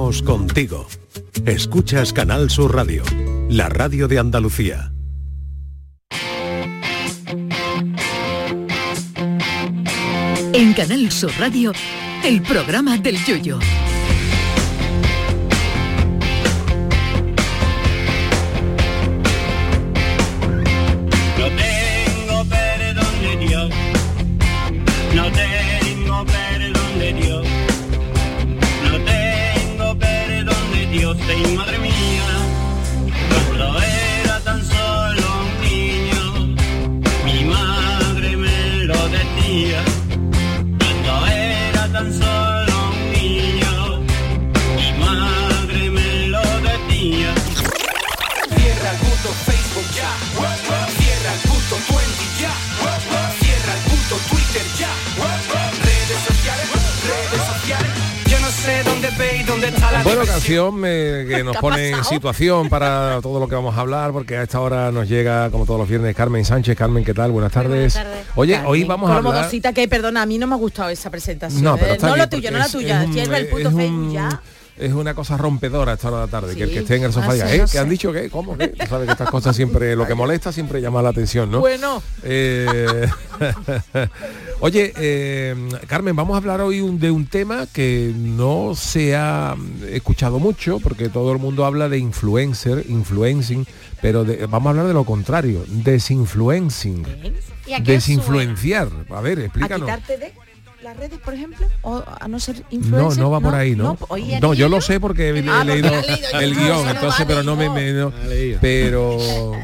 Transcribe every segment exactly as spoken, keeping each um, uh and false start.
Estamos contigo. Escuchas Canal Sur Radio, la radio de Andalucía. En Canal Sur Radio, el programa del Yoyo. No tengo perdón de Dios, no tengo perdón de Dios, no tengo perdón de Dios, y madre mía, cuando era tan solo un niño, mi madre me lo decía. Tan solo un niño, mi madre me lo decía. Cierra el puto Facebook ya, cierra el puto Twenty ya, cierra el puto Twitter ya, redes sociales, redes sociales. Yo no sé dónde ve y dónde está la Bueno, canción eh, que nos pone en situación para todo lo que vamos a hablar, porque a esta hora nos llega, como todos los viernes, Carmen Sánchez. Carmen, ¿qué tal? Buenas tardes. Buenas tardes. Oye, Carmen, hoy vamos a hablar... modosita que, perdona, a mí no me ha gustado esa presentación. No, pero ¿eh? está no bien, lo tuyo, no porque la tuya. es un- Cierra el puto es un- Facebook ya. Es una cosa rompedora a esta hora de la tarde, Sí. que el que esté en el sofá Ah, diga, sí, ¿eh? no ¿Qué sé. han dicho? ¿Qué? ¿Cómo? ¿Qué? Tú sabes que estas cosas siempre, lo que molesta siempre llama la atención, ¿no? Bueno. Eh, Oye, eh, Carmen, vamos a hablar hoy un- de un tema que no se ha escuchado mucho, porque todo el mundo habla de influencer, influencing, pero de- vamos a hablar de lo contrario, desinfluencing, ¿Y a qué desinfluenciar. A ver, ¿A explícanos. quitarte de las redes, por ejemplo? ¿O a no ser No, influencer? no va por ahí, ¿no? oye, No, yo lo sé porque he, he Ah, porque leído lo has leído, yo el no, guión, eso no entonces, vale, pero no me, no. me- no, pero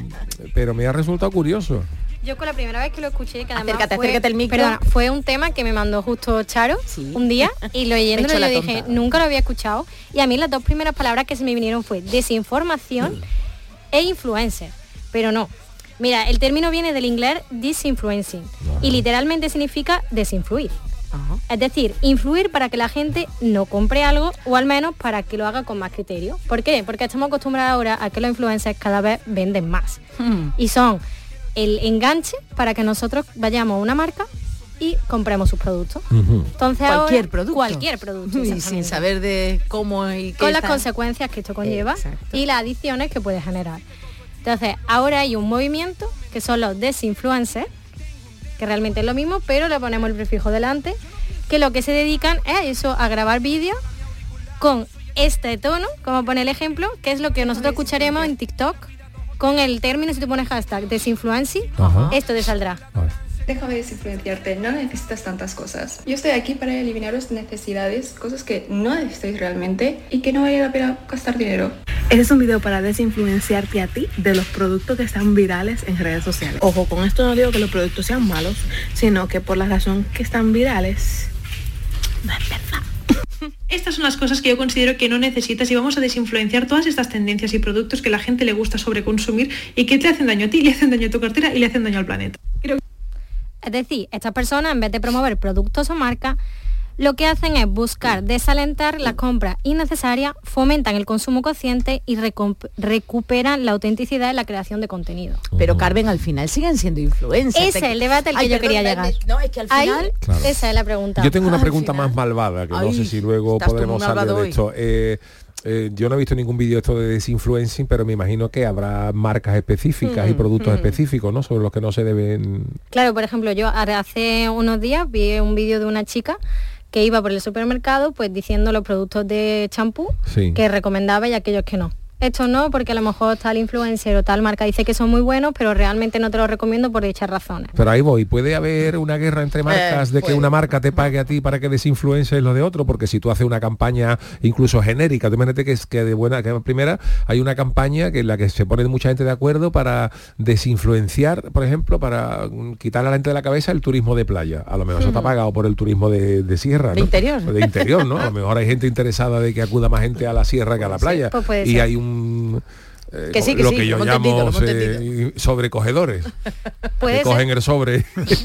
pero me ha resultado curioso. Yo con la primera vez que lo escuché, que además Acércate, fue, acércate al micro. perdona, fue un tema que me mandó justo Charo Sí. un día y lo Me he leyéndolo hecho la yo dije, tonta. nunca lo había escuchado. Y a mí las dos primeras palabras que se me vinieron fue desinformación e influencer. Pero no. Mira, el término viene del inglés disinfluencing y literalmente significa desinfluir. Ajá. Es decir, influir para que la gente no compre algo o al menos para que lo haga con más criterio. ¿Por qué? Porque estamos acostumbrados ahora a que los influencers cada vez venden más. Hmm. Y son el enganche para que nosotros vayamos a una marca y compremos sus productos. Ujú. Entonces Cualquier ahora, producto. Cualquier producto. Y sin exactamente. saber de cómo y qué Con las está. consecuencias que esto conlleva Exacto. y las adicciones que puede generar. Entonces, ahora hay un movimiento que son los desinfluencers, que realmente es lo mismo, pero le ponemos el prefijo delante, que lo que se dedican es eso, a grabar vídeos con este tono, como pone el ejemplo, que es lo que nosotros escucharemos en TikTok, con el término, si tú pones hashtag desinfluencing, Ajá. esto te saldrá. A ver. Déjame desinfluenciarte, no necesitas tantas cosas. Yo estoy aquí para eliminaros necesidades, cosas que no necesitáis realmente y que no vale la pena gastar dinero. Este es un video para desinfluenciarte a ti de los productos que están virales en redes sociales. Ojo, con esto no digo que los productos sean malos, sino que por la razón que están virales, no es verdad. Estas son las cosas que yo considero que no necesitas y vamos a desinfluenciar todas estas tendencias y productos que la gente le gusta sobreconsumir y que te hacen daño a ti, le hacen daño a tu cartera y le hacen daño al planeta. Creo Es decir, estas personas, en vez de promover productos o marcas, lo que hacen es buscar desalentar las compras innecesarias, fomentan el consumo consciente y recomp- recuperan la autenticidad en la creación de contenido. Pero Carmen, al final siguen siendo influencers. Ese es el debate al que Ay, yo perdón, quería me- llegar. me- No, es que al Ahí, final... Claro. esa es la pregunta. Yo tengo una Al pregunta final. más malvada, que no Ay, sé si luego estás tú podremos muy salir malvado de hoy. esto. Eh, eh, yo no he visto ningún vídeo esto de desinfluencing, pero me imagino que habrá marcas específicas y Mm, productos mm. específicos, ¿no? Sobre los que no se deben... Claro, por ejemplo, yo hace unos días vi un vídeo de una chica que iba por el supermercado pues diciendo los productos de champú Sí. que recomendaba y aquellos que no. Esto no, porque a lo mejor tal influencer o tal marca dice que son muy buenos, pero realmente no te lo recomiendo por dichas razones. Pero ahí voy, ¿puede haber una guerra entre marcas Eh, de que puede. una marca te pague a ti para que desinfluencies lo de otro? Porque si tú haces una campaña incluso genérica, tú imagínate que es que de buena, que primera hay una campaña que en la que se pone mucha gente de acuerdo para desinfluenciar, por ejemplo, para mm, quitar a la gente de la cabeza el turismo de playa. A lo mejor eso está pagado por el turismo de, de sierra, ¿no? De interior. De interior, ¿no? A lo mejor hay gente interesada de que acuda más gente a la sierra que a la playa. pues puede y ser. hay un... eh, Que sí, que lo sí, que lo yo hemos llamo entendido, lo hemos eh, sobrecogedores. Puede que ser. cogen el sobre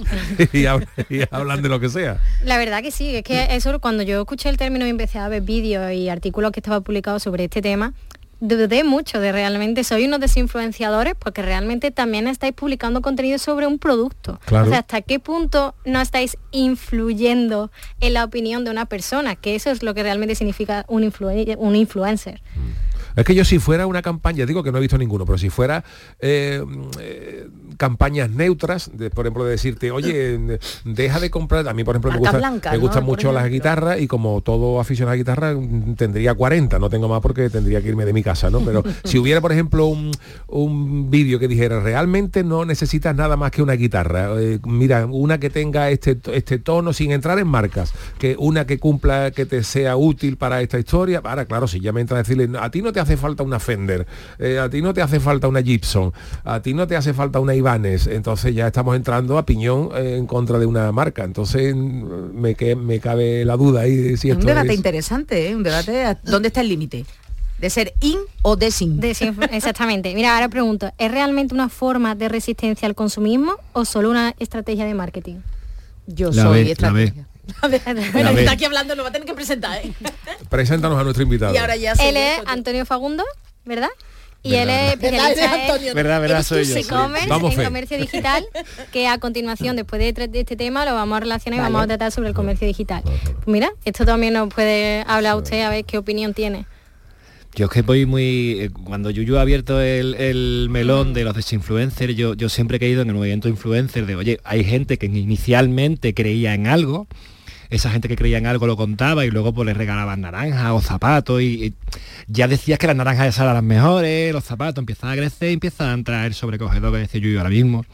y, hab- y hablan de lo que sea. La verdad que sí, es que eso cuando yo escuché el término y empecé a ver vídeos y artículos que estaban publicados sobre este tema, dudé mucho de realmente soy unos desinfluenciadores, porque realmente también estáis publicando contenido sobre un producto. Claro. O sea, ¿hasta qué punto no estáis influyendo en la opinión de una persona? Que eso es lo que realmente significa un, influ- un influencer. Es que yo si fuera una campaña, digo que no he visto ninguno, pero si fuera eh, eh, campañas neutras, de, por ejemplo, de decirte, oye, deja de comprar, a mí por ejemplo me, gusta, blanca, me gustan ¿no? mucho las guitarras y como todo aficionado a guitarra tendría cuarenta, no tengo más porque tendría que irme de mi casa, ¿no? Pero si hubiera por ejemplo un, un vídeo que dijera, realmente no necesitas nada más que una guitarra, eh, mira, una que tenga este, este tono sin entrar en marcas, que una que cumpla, que te sea útil para esta historia, ahora claro, si ya me entra a decirle, a ti no te hace falta una Fender, eh, a ti no te hace falta una Gibson, a ti no te hace falta una Ibanez, entonces ya estamos entrando a piñón eh, en contra de una marca, entonces me, que, me cabe la duda ahí de si Es esto un debate es... interesante, ¿eh? Un debate, ¿dónde está el límite? ¿De ser in o desin? Desinf- exactamente. Mira, ahora pregunto, ¿es realmente una forma de resistencia al consumismo o solo una estrategia de marketing? Yo La soy ve, estrategia. la ve. A ver, bueno, ve. está aquí hablando, lo va a tener que presentar, ¿eh? Preséntanos a nuestro invitado. Y ahora ya soy Él es yo. Antonio Fagundo, ¿verdad? Y Verdad, él es ¿Verdad? especialista Eres Antonio, en Verdad, verdad, Eres tú, soy yo. sí. e-commerce, Vamos, en Fe. comercio digital, que a continuación, después de, tra- de este tema, lo vamos a relacionar y Vale. vamos a tratar sobre el comercio digital. Pues mira, esto también nos puede hablar usted a ver qué opinión tiene. Yo es que voy muy... eh, Cuando Yuyu ha abierto el, el melón de los desinfluencers, yo, yo siempre he creído en el movimiento influencer de, oye, hay gente que inicialmente creía en algo, esa gente que creía en algo lo contaba y luego pues les regalaban naranjas o zapatos y, y ya decías que las naranjas esas eran las mejores, los zapatos empiezan a crecer y empiezan a entrar el sobrecogedor que decía Yuyu ahora mismo.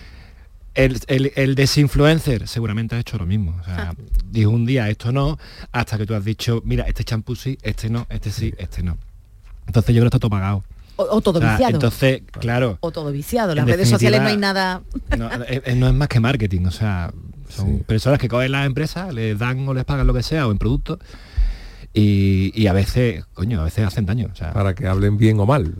El, el, el desinfluencer seguramente ha hecho lo mismo. O sea, dijo un día esto no, hasta que tú has dicho, mira, este champú sí, este no, este sí, este no. Entonces yo creo que está todo pagado. O, o todo O sea, viciado. entonces, claro, O todo viciado. En en las redes definitiva, sociales no hay nada. no, es, no es más que marketing, o sea, son Sí. personas que cogen las empresas, les dan o les pagan lo que sea o en productos y, y a veces, coño, a veces hacen daño. O sea, Para que hablen bien o mal.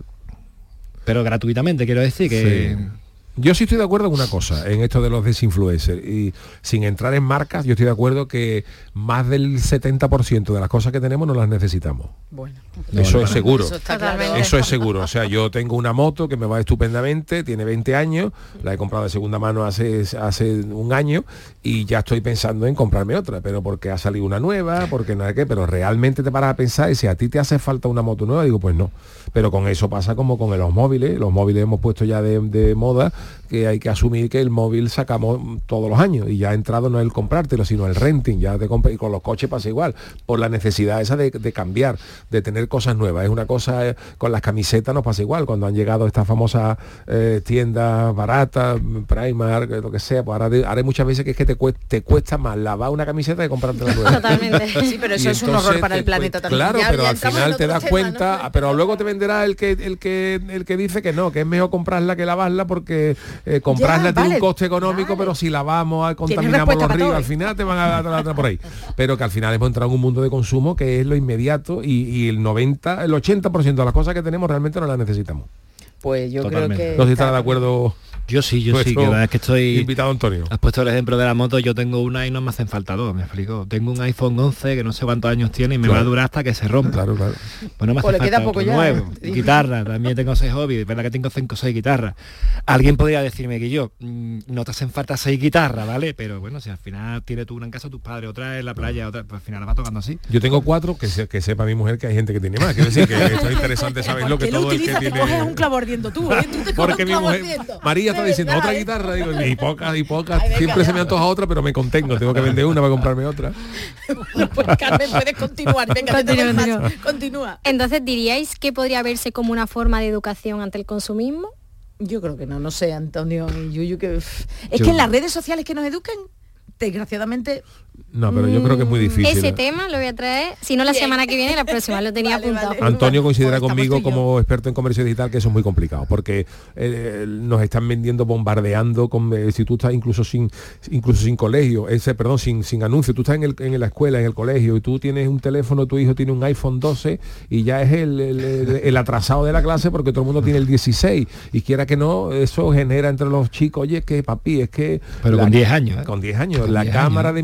pero gratuitamente, quiero decir que... Sí. Yo sí estoy de acuerdo en una cosa, en esto de los desinfluencers, y sin entrar en marcas, yo estoy de acuerdo que más del setenta por ciento de las cosas que tenemos no las necesitamos. Bueno, Eso no, es no. seguro. Eso está claro. Totalmente. Eso es seguro. O sea, yo tengo una moto que me va estupendamente, tiene veinte años, la he comprado de segunda mano hace, hace un año y ya estoy pensando en comprarme otra, pero porque ha salido una nueva, porque nada que, pero realmente te paras a pensar y si a ti te hace falta una moto nueva, digo, pues no. Pero con eso pasa como con los móviles, los móviles hemos puesto ya de, de moda, que hay que asumir que el móvil sacamos todos los años y ya ha entrado no el comprártelo, sino el renting, ya te compras, y con los coches pasa igual, por la necesidad esa de, de cambiar, de tener cosas nuevas. Es una cosa, eh, con las camisetas nos pasa igual, cuando han llegado estas famosas eh, tiendas baratas, Primark, lo que sea, pues ahora, de, ahora hay muchas veces que es que te cuesta, te cuesta más lavar una camiseta que comprarte la nueva. Totalmente. Sí, pero eso Y es un entonces horror para te el planeta cuen- también. Claro, Ya- pero ya al entramos final en te otro das tema, cuenta, ¿no? pero luego te venderá el que el que el que dice que no, que es mejor comprarla que lavarla porque eh, comprarla Ya, tiene vale, un coste económico, vale. pero si lavamos, ah, Tienes contaminamos respuesta los para ríos, todo. al final te van a dar por ahí. Pero que al final hemos entrado en un mundo de consumo que es lo inmediato y, y el noventa, el ochenta por ciento de las cosas que tenemos realmente no las necesitamos. Pues yo Totalmente. creo que... No sé si estará de acuerdo Yo sí, yo sí, nuestro que la verdad es que estoy... invitado Antonio. Has puesto el ejemplo de la moto, yo tengo una y no me hacen falta dos, me explico. Tengo un iPhone once que no sé cuántos años tiene y me Claro. va a durar hasta que se rompa. Claro, claro. Pues no me hace Pues le falta queda poco otro ya, nuevo. ¿eh? Guitarra, también tengo seis hobbies, es verdad que tengo cinco o seis guitarras. Alguien podría decirme que yo, mm, no te hacen falta seis guitarras, ¿vale? Pero bueno, si al final tienes tú una en casa, tus padres, otra en la playa, otra, pues al final la vas tocando así. Yo tengo cuatro, que, se- que sepa mi mujer que hay gente que tiene más. Quiero decir que esto es interesante saber lo que todo el que Te coges tiene... un clavo ardiendo tú, ¿eh? Tú te coges Porque un mi clavo mujer, ardiendo. María está De diciendo verdad, otra ¿eh? guitarra, digo, y pocas, y pocas. Ay, venga, Siempre se ya. me antoja otra, pero me contengo, tengo que vender una para comprarme otra. Pues Carmen, puedes continuar. Venga, que te doy Continúa, más. continúa. Continúa. Entonces, ¿diríais que podría verse como una forma de educación ante el consumismo? Yo creo que no, no sé, Antonio y Yuyu, que... uf. Es Yo- que en las redes sociales que nos educan, desgraciadamente... No, pero yo creo que es muy difícil. Ese tema lo voy a traer, si no la Bien. semana que viene, la próxima, lo tenía Vale, apuntado. vale. Antonio considera Pues estamos conmigo tú y yo. como experto en comercio digital que eso es muy complicado porque eh, nos están vendiendo, bombardeando con eh, si tú estás incluso sin incluso sin colegio, ese perdón, sin sin anuncio, tú estás en, el, en la escuela, en el colegio y tú tienes un teléfono, tu hijo tiene un iPhone doce y ya es el, el, el- el atrasado de la clase porque todo el mundo tiene el dieciséis y quiera que no, eso genera entre los chicos, oye, que papi, es que Pero la- con diez años, ¿eh? con diez años, Con la diez cámara años. de mi amiga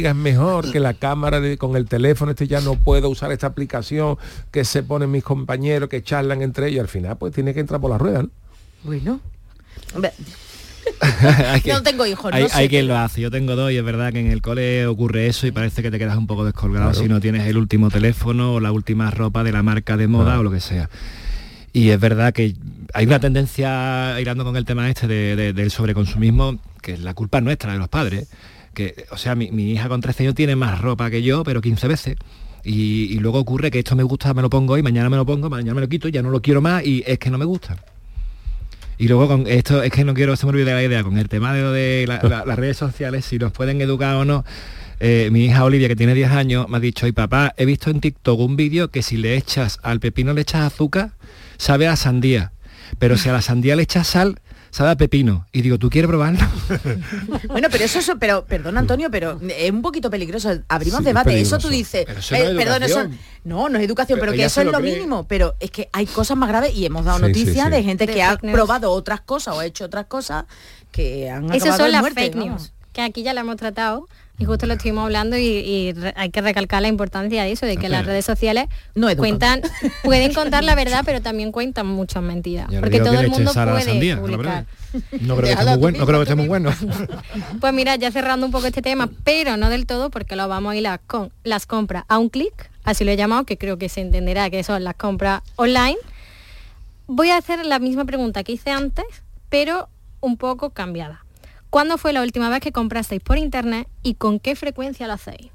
es mejor, que la cámara de, con el teléfono este ya no puedo usar esta aplicación que se ponen mis compañeros, que charlan entre ellos, al final pues tiene que entrar por la rueda, ¿no? Bueno. que, no tengo hijos, no hay, sé. Hay quien lo hace, yo tengo dos y es verdad que en el cole ocurre eso y parece que te quedas un poco descolgado claro. si no tienes el último teléfono o la última ropa de la marca de moda claro. o lo que sea. Y es verdad que hay una tendencia, hilando con el tema este de, de, del sobreconsumismo, que la culpa es nuestra, de los padres, que, o sea, mi, mi hija con trece años tiene más ropa que yo, pero quince veces. Y, y luego ocurre que esto me gusta, me lo pongo hoy, mañana me lo pongo, mañana me lo quito, ya no lo quiero más y es que no me gusta. Y luego con esto, es que no quiero, se me olvide la idea, con el tema de, de la, la, las redes sociales, si nos pueden educar o no. Eh, mi hija Olivia, que tiene diez años, me ha dicho, y papá, he visto en TikTok un vídeo que si le echas al pepino le echas azúcar, sabe a sandía. Pero si a la sandía le echas sal, sabe a pepino. Y digo, ¿tú quieres probarlo? Bueno, pero eso, eso pero perdón Antonio, pero es un poquito peligroso. Abrimos sí, debate. peligroso. Eso tú dices, pero eso no, eh, es perdón, eso no, no es educación, pero, pero que eso es lo, lo mínimo. Pero es que hay cosas más graves y hemos dado sí, noticias sí, sí. de gente de que ha news. probado otras cosas o ha hecho otras cosas que han acabado Esas son en las muerte, fake ¿no? news, que aquí ya la hemos tratado. Y justo lo estuvimos hablando y, y re, hay que recalcar la importancia de eso, de que okay. las redes sociales no cuentan, pueden contar la verdad, pero también cuentan muchas mentiras. Porque todo el mundo puede sandía, publicar. No creo que esté muy bueno, no creo que esté muy bueno. Pues mira, ya cerrando un poco este tema, pero no del todo, porque lo vamos a hilar con las compras a un clic, así lo he llamado, que creo que se entenderá que son las compras online. Voy a hacer la misma pregunta que hice antes, pero un poco cambiada. ¿Cuándo fue la última vez que comprasteis por internet y con qué frecuencia lo hacéis?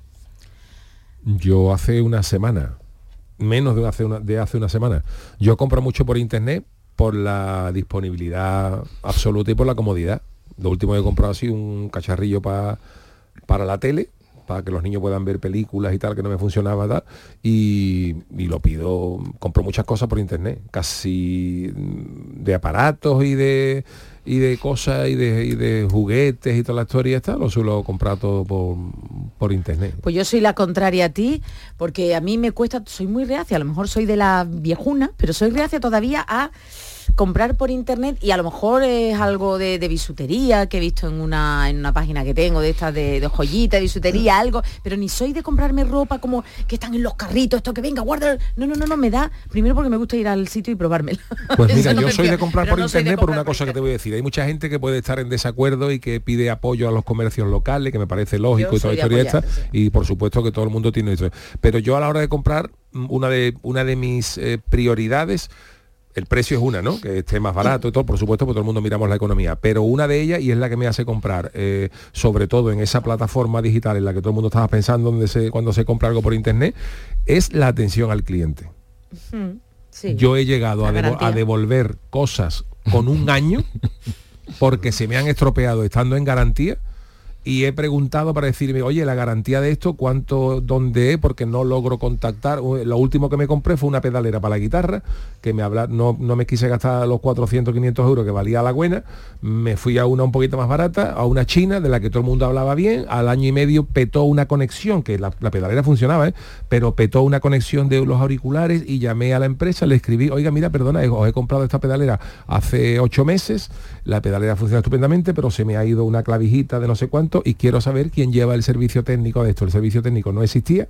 Yo hace una semana, menos de hace una, de hace una semana. Yo compro mucho por internet por la disponibilidad absoluta y por la comodidad. Lo último que he comprado ha sido un cacharrillo pa, para la tele, para que los niños puedan ver películas y tal, que no me funcionaba tal, y, y lo pido, compro muchas cosas por internet, casi de aparatos y de y de cosas y de, y de juguetes y toda la historia esta, lo suelo comprar todo por, por internet. Pues yo soy la contraria a ti, porque a mí me cuesta, soy muy reacia, a lo mejor soy de la viejuna, pero soy reacia todavía a comprar por internet y a lo mejor es algo de, de bisutería que he visto en una, en una página que tengo de estas de, de joyita, de bisutería, algo, pero ni soy de comprarme ropa como que están en los carritos, esto que venga, guarda, no, no, no, no, me da, primero porque me gusta ir al sitio y probármela. Pues mira, no yo soy de comprar por no internet por una cosa que te voy a decir, hay mucha gente que puede estar en desacuerdo y que pide apoyo a los comercios locales, que me parece lógico yo y toda la historia esta, sí. Y por supuesto que todo el mundo tiene eso, pero yo a la hora de comprar, una de, una de mis eh, prioridades, el precio es una, ¿no? Que esté más barato y todo, por supuesto, porque todo el mundo miramos la economía. Pero una de ellas, y es la que me hace comprar, eh, sobre todo en esa plataforma digital en la que todo el mundo estaba pensando donde se, cuando se compra algo por internet, es la atención al cliente. Sí. Yo he llegado a, devo- a devolver cosas con un año porque se me han estropeado estando en garantía. Y he preguntado para decirme, oye, la garantía de esto, ¿cuánto, dónde es? Porque no logro contactar. Lo último que me compré fue una pedalera para la guitarra, que me habla, no, no me quise gastar los cuatrocientos, quinientos euros que valía la buena. Me fui a una un poquito más barata, a una china, de la que todo el mundo hablaba bien. Al año y medio petó una conexión, que la, la pedalera funcionaba, ¿eh? Pero petó una conexión de los auriculares y llamé a la empresa, le escribí, oiga, mira, perdona, os he comprado esta pedalera hace ocho meses, la pedalera funciona estupendamente, pero se me ha ido una clavijita de no sé cuánto, y quiero saber quién lleva el servicio técnico de esto. El servicio técnico no existía,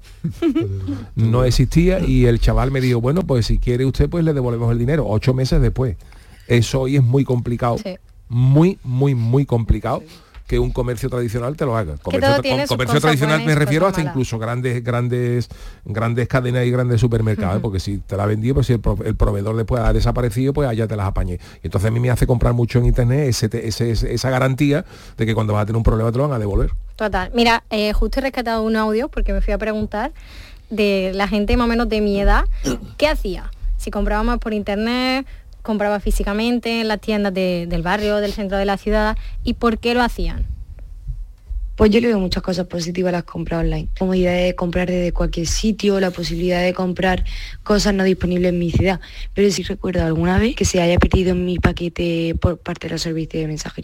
no existía, y el chaval me dijo, bueno, pues si quiere usted, pues le devolvemos el dinero, ocho meses después. Eso hoy es muy complicado, sí. muy, muy, muy complicado. Sí. Que un comercio tradicional te lo haga. Comercio, con, comercio tradicional me refiero hasta incluso grandes, grandes, grandes cadenas y grandes supermercados, uh-huh. Porque si te la ha vendido, pues si el, pro, el proveedor después ha desaparecido, pues allá te las apañé. Y entonces a mí me hace comprar mucho en internet ese, ese, ese, esa garantía de que cuando vas a tener un problema te lo van a devolver. Total. Mira, eh, justo he rescatado un audio porque me fui a preguntar de la gente más o menos de mi edad, ¿qué hacía? Si comprábamos por internet, compraba físicamente en las tiendas de, del barrio, del centro de la ciudad, y por qué lo hacían. Pues yo le veo muchas cosas positivas a las compras online. Comodidad de comprar desde cualquier sitio, la posibilidad de comprar cosas no disponibles en mi ciudad. Pero sí recuerdo alguna vez que se haya perdido en mi paquete por parte de los servicios de mensajería.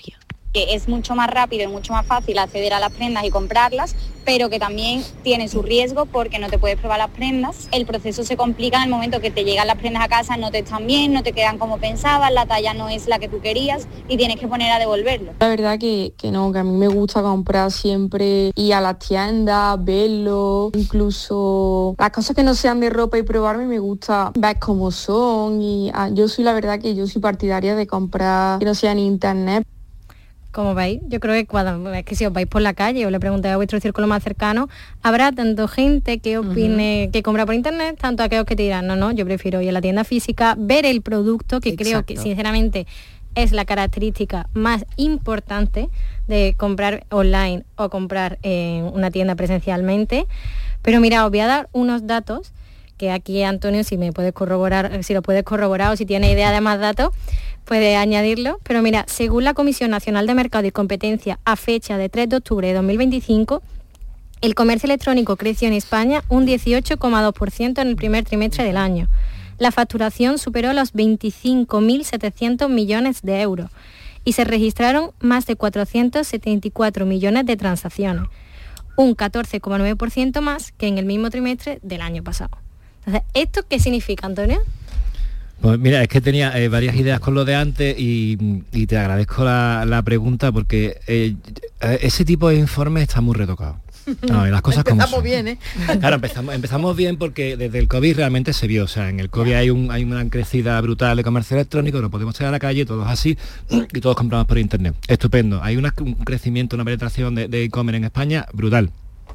que es mucho más rápido y mucho más fácil acceder a las prendas y comprarlas, pero que también tiene su riesgo porque no te puedes probar las prendas. El proceso se complica en el momento que te llegan las prendas a casa, no te están bien, no te quedan como pensabas, la talla no es la que tú querías y tienes que poner a devolverlo. La verdad que, que no, que a mí me gusta comprar siempre, ir a las tiendas, verlo, incluso las cosas que no sean de ropa y probarme, me gusta ver cómo son y ah, yo soy la verdad que yo soy partidaria de comprar que no sea en internet. Como veis, yo creo que cuando es que si os vais por la calle o le preguntáis a vuestro círculo más cercano, habrá tanto gente que opine uh-huh. que compra por internet, tanto aquellos que te dirán, no, no, yo prefiero ir a la tienda física, ver el producto, que Exacto. creo que sinceramente es la característica más importante de comprar online o comprar en una tienda presencialmente. Pero mira, os voy a dar unos datos que aquí Antonio, si me puedes corroborar, si lo puedes corroborar o si tiene idea de más datos, puede añadirlo. Pero mira, según la Comisión Nacional de Mercado y Competencia, a fecha de tres de octubre de dos mil veinticinco, el comercio electrónico creció en España un dieciocho coma dos por ciento en el primer trimestre del año. La facturación superó los veinticinco mil setecientos millones de euros y se registraron más de cuatrocientos setenta y cuatro millones de transacciones, un catorce coma nueve por ciento más que en el mismo trimestre del año pasado. Entonces, ¿esto qué significa, Antonio? Pues mira, es que tenía eh, varias ideas con lo de antes y, y te agradezco la, la pregunta porque eh, ese tipo de informes está muy retocado. No, y las cosas empezamos como son. bien, ¿eh? Claro, empezamos, empezamos bien porque desde el COVID realmente se vio, o sea, en el COVID hay, un, hay una crecida brutal de comercio electrónico, no podemos salir a la calle, todos así, y todos compramos por internet. Estupendo, hay una, un crecimiento, una penetración de, de e-commerce en España brutal.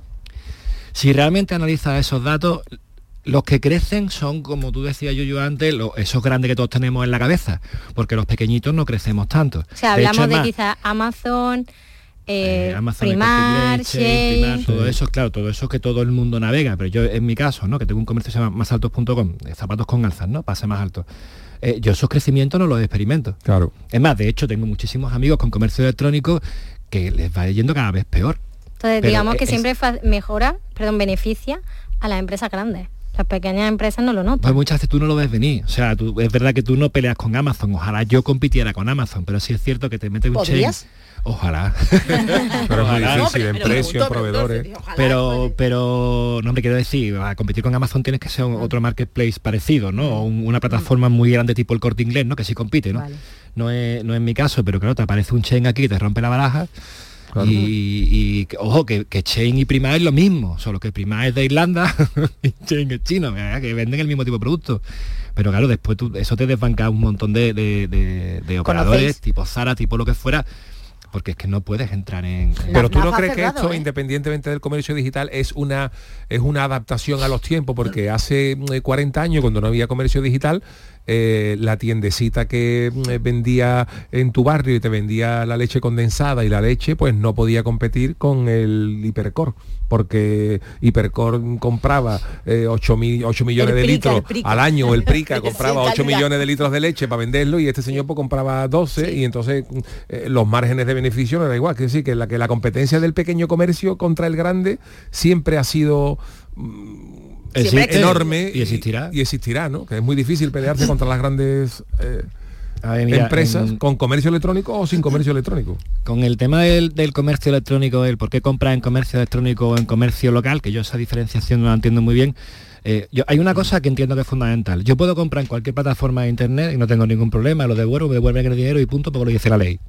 Si realmente analizas esos datos, los que crecen son, como tú decías yo antes, los, esos grandes que todos tenemos en la cabeza, porque los pequeñitos no crecemos tanto. O sea, hablamos de, hecho, de más, quizás Amazon, eh, eh, Amazon, Primar, Shein, Primar, todo eso, claro, todo eso que todo el mundo navega, pero yo en mi caso, ¿no? Que tengo un comercio que se llama más altos punto com, zapatos con alzas, ¿no? Pase más alto. Eh, yo esos crecimientos no los experimento. Claro. Es más, de hecho, tengo muchísimos amigos con comercio electrónico que les va yendo cada vez peor. Entonces, pero digamos que es, siempre mejora, perdón, beneficia a las empresas grandes. Las pequeñas empresas no lo notan. Pues muchas veces tú no lo ves venir. O sea, tú, es verdad que tú no peleas con Amazon. Ojalá yo compitiera con Amazon, pero sí es cierto que te metes un chain. Ojalá. Pero es muy difícil, en precio, en proveedores. Pero, pero, no, hombre, quiero decir, a competir con Amazon tienes que ser un, otro marketplace parecido, ¿no? O un, una plataforma muy grande tipo el Corte Inglés, ¿no? Que sí compite, ¿no? Vale. No es, no es mi caso, pero claro, te aparece un chain aquí y te rompe la baraja. Claro. Y, y ojo, que, que Shein y Primar es lo mismo, solo que Primar es de Irlanda y Shein es chino, ¿verdad? Que venden el mismo tipo de producto. Pero claro, después tú, eso te desbanca un montón de, de, de, de operadores, ¿conocéis? Tipo Zara, tipo lo que fuera, porque es que no puedes entrar en... Pero tú no crees que esto, ¿eh? Independientemente del comercio digital, es una, es una adaptación a los tiempos, porque hace cuarenta años, cuando no había comercio digital, Eh, la tiendecita que eh, vendía en tu barrio y te vendía la leche condensada y la leche, pues no podía competir con el Hipercor, porque Hipercor compraba eh, ocho millones de litros al año, o el Prica compraba ocho millones de litros de leche para venderlo y este señor pues compraba doce, sí. Y entonces eh, los márgenes de beneficio no era igual, que decir que la, que la competencia del pequeño comercio contra el grande siempre ha sido... Mm, Existe, enorme y existirá y, y existirá, ¿no? Que es muy difícil pelearse contra las grandes eh, ver, mira, empresas en, con comercio electrónico o sin comercio electrónico. Con el tema del, del comercio electrónico, el por qué comprar en comercio electrónico o en comercio local, que yo esa diferenciación no la entiendo muy bien. Eh, yo, hay una cosa que entiendo que es fundamental. Yo puedo comprar en cualquier plataforma de internet y no tengo ningún problema, lo devuelvo, me devuelven el dinero y punto, porque lo dice la ley.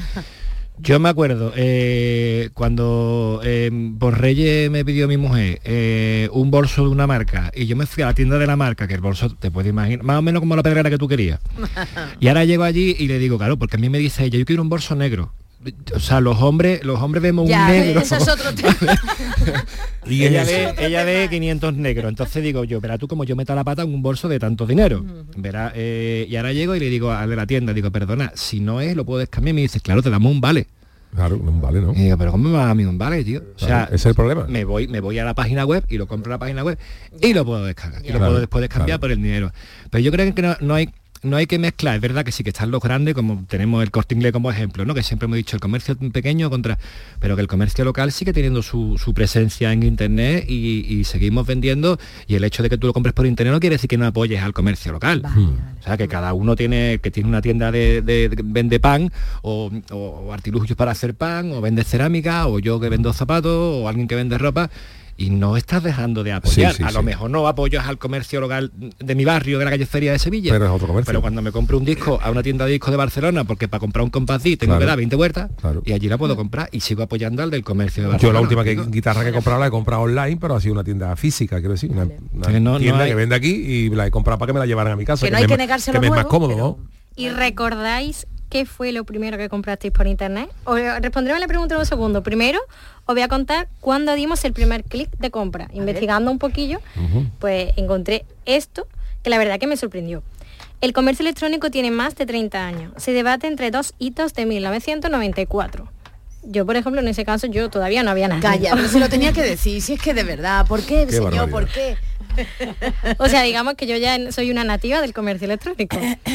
Yo me acuerdo eh, cuando eh, por Reyes me pidió mi mujer eh, un bolso de una marca y yo me fui a la tienda de la marca, que el bolso te puedes imaginar, más o menos como la pedrera que tú querías. Y ahora llego allí y le digo, claro, porque a mí me dice ella, yo quiero un bolso negro. O sea, los hombres los hombres vemos ya, un negro. Eso es otro tema. Y ella ve, ella ve quinientos negros. Entonces digo yo, verá tú como yo meto la pata en un bolso de tanto dinero. Uh-huh. Verá, eh, y ahora llego y le digo al de la tienda, digo, perdona, si no es, lo puedo descambiar. Y me dice, claro, te damos un vale. Claro, un vale, ¿no? Y digo, pero ¿cómo me va a mí un vale, tío? O sea, claro, ese es el problema. Me voy, me voy a la página web y lo compro en la página web y lo puedo descargar. Y lo claro, puedo después descambiar claro. por el dinero. Pero yo creo que no, no hay... no hay que mezclar, es verdad que sí que están los grandes, como tenemos el Corte Inglés como ejemplo, ¿no? Que siempre hemos dicho el comercio pequeño contra, pero que el comercio local sigue teniendo su, su presencia en internet y, y seguimos vendiendo, y el hecho de que tú lo compres por internet no quiere decir que no apoyes al comercio local. Vale, vale. O sea, que cada uno tiene, que tiene una tienda de, de, de vende pan o, o artilugios para hacer pan, o vende cerámica, o yo que vendo zapatos, o alguien que vende ropa, y no estás dejando de apoyar. Sí, sí, a sí. lo mejor no apoyas al comercio local de mi barrio, de la calle Feria de Sevilla, pero es otro comercio. Pero cuando me compro un disco a una tienda de discos de Barcelona, porque para comprar un Compass D tengo claro. que dar veinte vueltas, claro. y allí la puedo comprar, y sigo apoyando al del comercio de Barcelona. Yo la última que, guitarra que he comprado la he comprado online, pero ha sido una tienda física, quiero decir, una, una no, tienda no hay... que vende aquí, y la he comprado para que me la llevaran a mi casa. Que, que no hay me, que negárselo, que me es más cómodo, pero... ¿no? ¿Y recordáis qué fue lo primero que comprasteis por internet? Os responderé a la pregunta en un segundo. Primero, os voy a contar cuándo dimos el primer clic de compra. A Investigando ver. un poquillo, uh-huh. pues encontré esto, que la verdad que me sorprendió. El comercio electrónico tiene más de treinta años. Se debate entre dos hitos de mil novecientos noventa y cuatro. Yo, por ejemplo, en ese caso, yo todavía no había nada. Calla, pero se lo tenía que decir, si es que de verdad, ¿por qué, qué señor? Barbaridad. ¿Por qué? O sea, digamos que yo ya soy una nativa del comercio electrónico.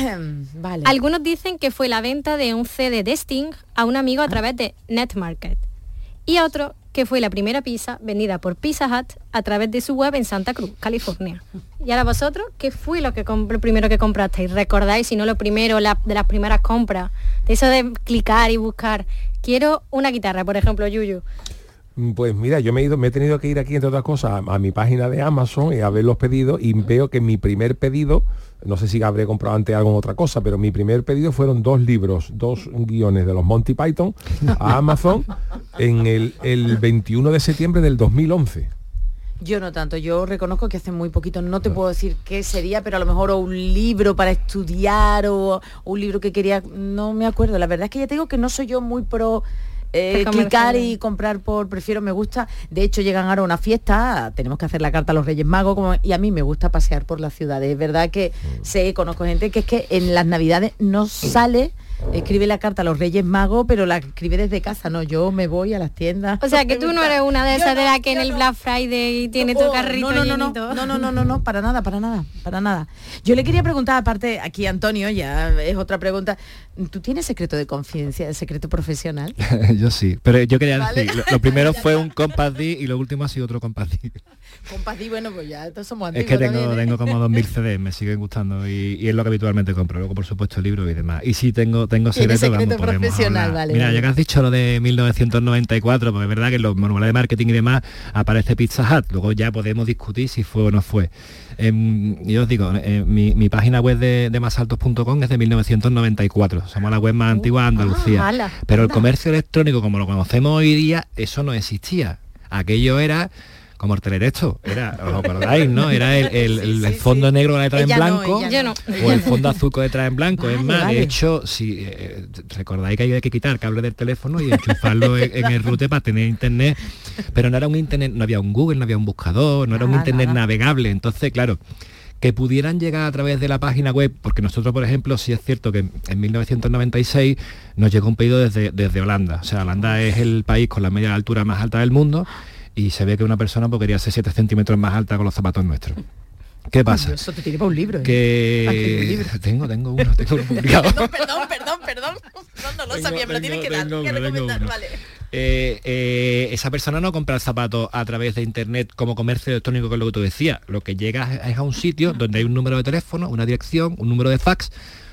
Vale. Algunos dicen que fue la venta de un C D de Sting a un amigo a través de Netmarket. Y otro que fue la primera pizza vendida por Pizza Hut a través de su web en Santa Cruz, California. Y ahora vosotros, ¿qué fue lo que lo primero que comprasteis? ¿Recordáis, si no lo primero, la, de las primeras compras? De eso de clicar y buscar. Quiero una guitarra, por ejemplo, Yuyu. Pues mira, yo me he ido, me he tenido que ir aquí, entre otras cosas, a, a mi página de Amazon y a ver los pedidos, y veo que mi primer pedido, no sé si habré comprado antes algo en otra cosa, pero mi primer pedido fueron dos libros, dos guiones de los Monty Python a Amazon en el, el veintiuno de septiembre del dos mil once. Yo no tanto, yo reconozco que hace muy poquito, no te puedo decir qué sería, pero a lo mejor o un libro para estudiar o, o un libro que quería, no me acuerdo. La verdad es que ya te digo que no soy yo muy pro... Eh, clicar y comprar por, prefiero, me gusta, de hecho llegan ahora a una fiesta, tenemos que hacer la carta a los Reyes Magos, como, y a mí me gusta pasear por las ciudades, es verdad que sé, conozco gente que es que en las Navidades no sale, escribe la carta a los Reyes Magos, pero la escribe desde casa, no, yo me voy a las tiendas. O sea, que tú no eres una de esas no, de la que en el no. Black Friday tiene no, tu carrito no, no, no, llenito. No, no, no, no, no, para nada, para nada, para nada. Yo le quería preguntar, aparte, aquí Antonio, ya es otra pregunta, ¿tú tienes secreto de confidencia, secreto profesional? Yo sí, pero yo quería ¿Vale? decir, lo, lo primero fue un Compass D y lo último ha sido otro Compass D. Compass D, bueno, pues ya, todos somos antiguos. Es que tengo, también, ¿eh? tengo como dos mil C Ds, me siguen gustando y, y es lo que habitualmente compro, luego por supuesto libros y demás. Y sí tengo, tengo secretos, secreto vamos, profesional, vale. Mira, vale. ya que has dicho lo de mil novecientos noventa y cuatro, porque es verdad que en los manuales de marketing y demás aparece Pizza Hut, luego ya podemos discutir si fue o no fue. Eh, yo os digo, eh, mi, mi página web de, de masaltos punto com es de mil novecientos noventa y cuatro, somos la web más antigua de Andalucía. Ah, pero el comercio electrónico como lo conocemos hoy día, eso no existía. Aquello era como el teletexto, era, os acordáis, ¿no? Era el, el, el, el fondo sí, negro con la letra ella en blanco no, no. o el fondo azul con letra en blanco. Vale, es más, vale. de hecho, si eh, recordáis que hay que quitar el cable del teléfono y enchufarlo en, en el router para tener internet, pero no era un internet, no había un Google, no había un buscador, no era un ah, internet nada. navegable. Entonces, claro, que pudieran llegar a través de la página web, porque nosotros, por ejemplo, sí es cierto que en mil novecientos noventa y seis nos llegó un pedido desde, desde Holanda. O sea, Holanda es el país con la media altura más alta del mundo, y se ve que una persona pues, quería ser siete centímetros más alta con los zapatos nuestros. ¿Qué pasa? Eso te tiene para un libro. ¿eh? Que un libro. tengo, tengo uno, tengo uno publicado. perdón, perdón, perdón, perdón. No, no lo tengo, sabía, pero tienes que dar, que recomendar, vale. Eh, eh, esa persona no compra el zapato a través de internet como comercio electrónico, que es lo que tú decías. Lo que llega es a un sitio donde hay un número de teléfono, una dirección, un número de fax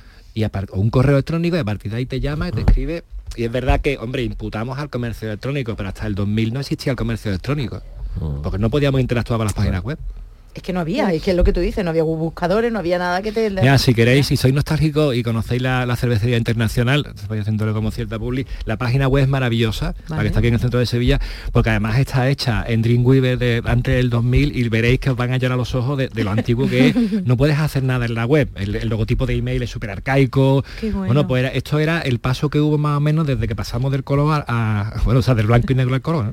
y o un correo electrónico, y a partir de ahí te llama y te escribe. Y es verdad que, hombre, imputamos al comercio electrónico, pero hasta el dos mil no existía el comercio electrónico, porque no podíamos interactuar con las páginas web. Es que no había, es que es lo que tú dices, no había buscadores, no había nada que te... Mira, si queréis, si sois nostálgicos y conocéis la, la cervecería internacional, estoy haciéndole como cierta publi, la página web es maravillosa, vale. la que está aquí en el centro de Sevilla, porque además está hecha en Dreamweaver de antes del dos mil, y veréis que os van a llorar los ojos de, de lo antiguo que es. No puedes hacer nada en la web, el, el logotipo de email es súper arcaico. Qué bueno. Bueno, pues era, esto era el paso que hubo más o menos desde que pasamos del color a, a bueno, o sea, del blanco y negro al color, ¿no?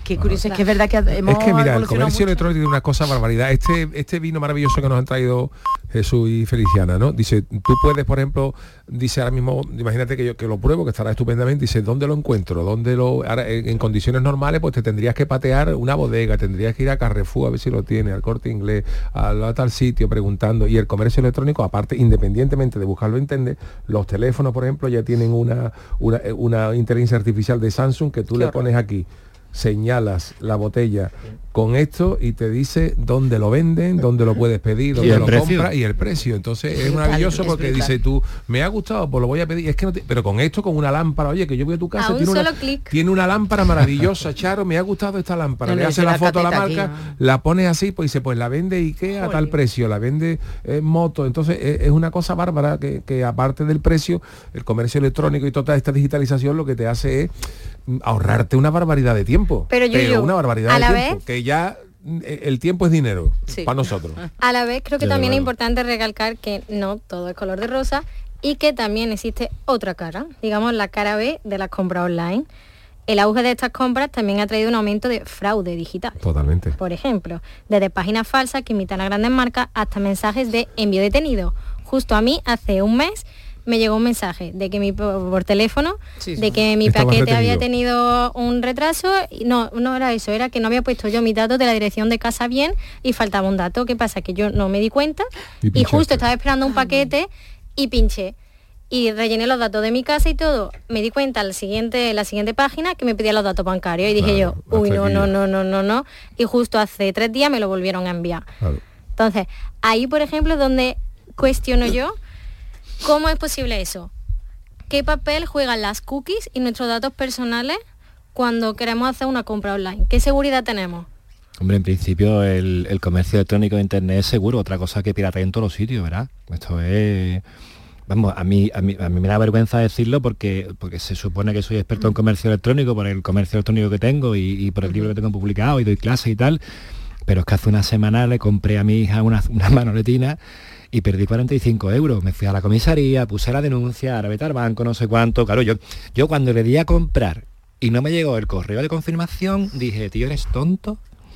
Qué curioso, es que es verdad que hemos Es que mira, el evolucionado comercio mucho. electrónico tiene una cosa barbaridad. Este, este vino maravilloso que nos han traído Jesús y Feliciana, ¿no? Dice, tú puedes, por ejemplo, dice ahora mismo, imagínate que yo que lo pruebo, que estará estupendamente, dice, ¿dónde lo encuentro? ¿Dónde lo ahora, en, en condiciones normales, pues te tendrías que patear una bodega, tendrías que ir a Carrefour a ver si lo tiene, al Corte Inglés, a, a tal sitio preguntando. Y el comercio electrónico, aparte, independientemente de buscarlo en internet, los teléfonos, por ejemplo, ya tienen una, una, una inteligencia artificial de Samsung que tú Qué le horror. pones aquí, señalas la botella con esto y te dice dónde lo venden, dónde lo puedes pedir, dónde el lo precio. compras y el precio. Entonces es Brutal, maravilloso es porque brutal. dice tú, me ha gustado, pues lo voy a pedir. Es que no te- pero con esto, con una lámpara, oye, que yo voy a tu casa, A un tiene, una, solo clic. tiene una lámpara maravillosa, Charo, me ha gustado esta lámpara. No, Le no, hace dice la la foto a la cateta marca, aquí, la pones así, pues dice, pues la vende Ikea a tal Joder. precio, la vende eh, Moto. Entonces es, es una cosa bárbara que, que aparte del precio, el comercio electrónico y toda esta digitalización lo que te hace es mm, ahorrarte una barbaridad de tiempo. Pero yo- yo, una barbaridad a de la tiempo. vez- Que ya mm, el tiempo es dinero Sí. para nosotros. A la vez creo que Desde también es luego. importante recalcar que no todo es color de rosa y que también existe otra cara, digamos la cara B de las compras online. El auge de estas compras también ha traído un aumento de fraude digital. Totalmente. Por ejemplo, desde páginas falsas que imitan a grandes marcas hasta mensajes de envío detenido. Justo a mí hace un mes me llegó un mensaje de que mi por, por teléfono Sí, sí. de que mi Estabas paquete había retenido. tenido un retraso y no no era eso, era que no había puesto yo mis datos de la dirección de casa bien y faltaba un dato. ¿Qué pasa? Que yo no me di cuenta Y y, pinchaste. justo estaba esperando un paquete y pinché y rellené los datos de mi casa y todo. Me di cuenta en la siguiente, la siguiente página que me pedía los datos bancarios y dije Claro, yo, uy, hasta no, aquí no, ya. no, no, no, no. Y justo hace tres días me lo volvieron a enviar. Claro. Entonces, ahí, por ejemplo, es donde cuestiono yo cómo es posible eso. ¿Qué papel juegan las cookies y nuestros datos personales cuando queremos hacer una compra online? ¿Qué seguridad tenemos? Hombre, en principio el, el comercio electrónico de internet es seguro, otra cosa que piratea en todos los sitios, ¿verdad? Esto es... Vamos, a mí, a mí, a mí me da vergüenza decirlo porque, porque se supone que soy experto en comercio electrónico por el comercio electrónico que tengo y, y por el libro que tengo publicado y doy clases y tal, pero es que hace una semana le compré a mi hija una, una manoletina y perdí cuarenta y cinco euros. Me fui a la comisaría, puse la denuncia, ahora vete al banco, no sé cuánto. Claro, yo, yo cuando le di a comprar y no me llegó el correo de confirmación, dije, tío, ¿eres tonto?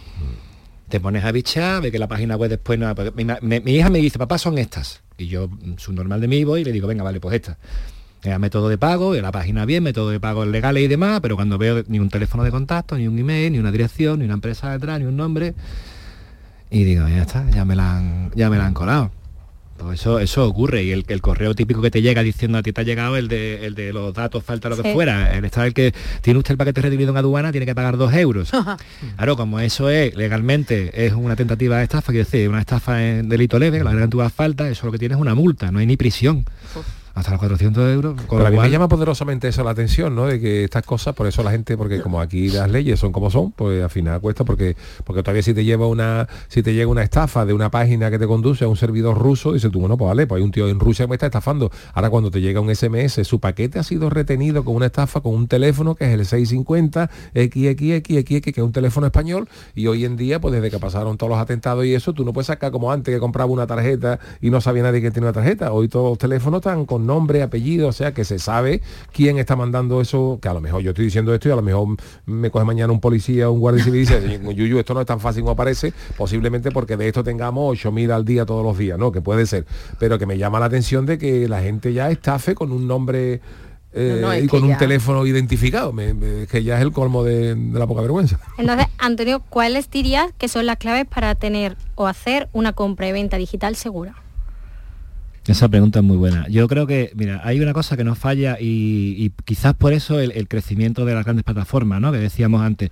Te pones a bichar, ve que la página web después no... Mi, mi- mi hija me dice, papá, son estas. Y yo, subnormal de mí, voy y le digo, venga, vale, pues estas. Era método de pago, la página bien, método de pago legales y demás, pero cuando veo ni un teléfono de contacto, ni un email, ni una dirección, ni una empresa detrás, ni un nombre, y digo, ya está, ya me la han, ya me la han colado. Pues eso, eso ocurre, y el, el correo típico que te llega diciendo a ti te ha llegado el de, el de los datos, falta lo que Sí. fuera, el está el que tiene usted el paquete retenido en aduana, tiene que pagar dos euros. Claro, como eso es legalmente, es una tentativa de estafa, quiere decir, una estafa en delito leve, la gran tuva falta, eso lo que tiene es una multa, no hay ni prisión. Hasta los cuatrocientos euros. Con Pero lo a mí me cual- llama poderosamente eso la atención, ¿no? De que estas cosas, por eso la gente, porque como aquí las leyes son como son, pues al final cuesta, porque porque todavía si te lleva una si te llega una estafa de una página que te conduce a un servidor ruso, dices tú, bueno, pues vale, pues hay un tío en Rusia que me está estafando. Ahora cuando te llega un S M S, su paquete ha sido retenido con una estafa, con un teléfono que es el seiscientos cincuenta equis equis equis equis, que es un teléfono español, y hoy en día, pues desde que pasaron todos los atentados y eso, tú no puedes sacar como antes que compraba una tarjeta y no sabía nadie que tenía una tarjeta. Hoy todos los teléfonos están con nombre, apellido, o sea que se sabe quién está mandando eso, que a lo mejor yo estoy diciendo esto y a lo mejor me coge mañana un policía o un guardia civil y dice, Yuyu, esto no es tan fácil como parece, posiblemente porque de esto tengamos ocho mil al día todos los días, ¿no? Que puede ser, pero que me llama la atención de que la gente ya estafe con un nombre eh, No, no, es y con que un ya- teléfono identificado, me- me- es que ya es el colmo de, de la poca vergüenza. Entonces, Antonio, ¿cuáles dirías que son las claves para tener o hacer una compra y venta digital segura? Esa pregunta es muy buena. Yo creo que, mira, hay una cosa que nos falla y, y quizás por eso el, el crecimiento de las grandes plataformas, ¿no? Que decíamos antes.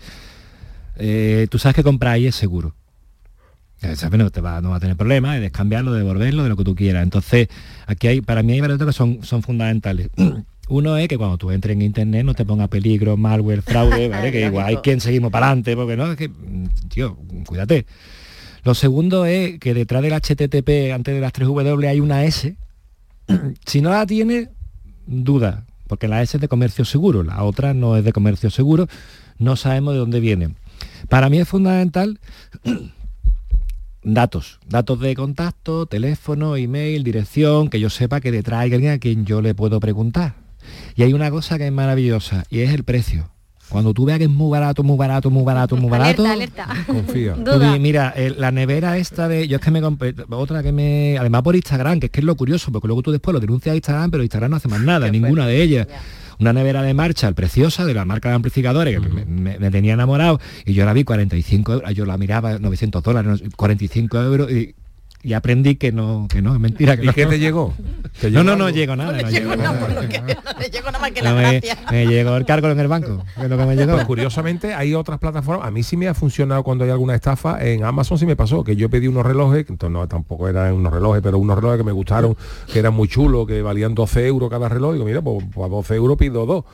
Eh, tú sabes que comprar ahí es seguro. Eh, sabes, no, te va, no va a tener problemas, es cambiarlo, devolverlo, de lo que tú quieras. Entonces, aquí hay, para mí hay varios que son, son fundamentales. Uno es que cuando tú entres en internet no te ponga peligro, malware, fraude, ¿vale? Que igual hay quien seguimos para adelante, porque no, es que, tío, cuídate. Lo segundo es que detrás del H T T P, antes de las tres W, hay una S. Si no la tiene, duda, porque la S es de comercio seguro, la otra no es de comercio seguro, no sabemos de dónde viene. Para mí es fundamental datos, datos de contacto, teléfono, email, dirección, que yo sepa que detrás hay alguien a quien yo le puedo preguntar. Y hay una cosa que es maravillosa, y es el precio. Cuando tú veas que es muy barato, muy barato, muy barato, muy barato, Alerta, alerta. Confía. tú di, mira, eh, la nevera esta de... Yo es que me compré otra que me... Además por Instagram, que es que es lo curioso, porque luego tú después lo denuncias a Instagram, pero Instagram no hace más nada, ninguna de ellas. Una nevera de Marshall preciosa, de la marca de amplificadores, que me, me- me tenía enamorado, y yo la vi cuarenta y cinco euros, yo la miraba novecientos dólares, cuarenta y cinco euros, y, y aprendí que no, que no, es mentira. Que ¿Y no. qué te llegó? ¿Te No, llegó no, no algo? llegó nada. No llegó nada. No le llegó nada más que No, la me, gracia. me llegó el cargo en el banco, que es lo que me llegó. Pues curiosamente hay otras plataformas, a mí sí me ha funcionado cuando hay alguna estafa, en Amazon sí me pasó, que yo pedí unos relojes, que entonces no, tampoco eran unos relojes, pero unos relojes que me gustaron, que eran muy chulos, que valían doce euros cada reloj, y digo, mira, pues, pues a doce euros pido dos,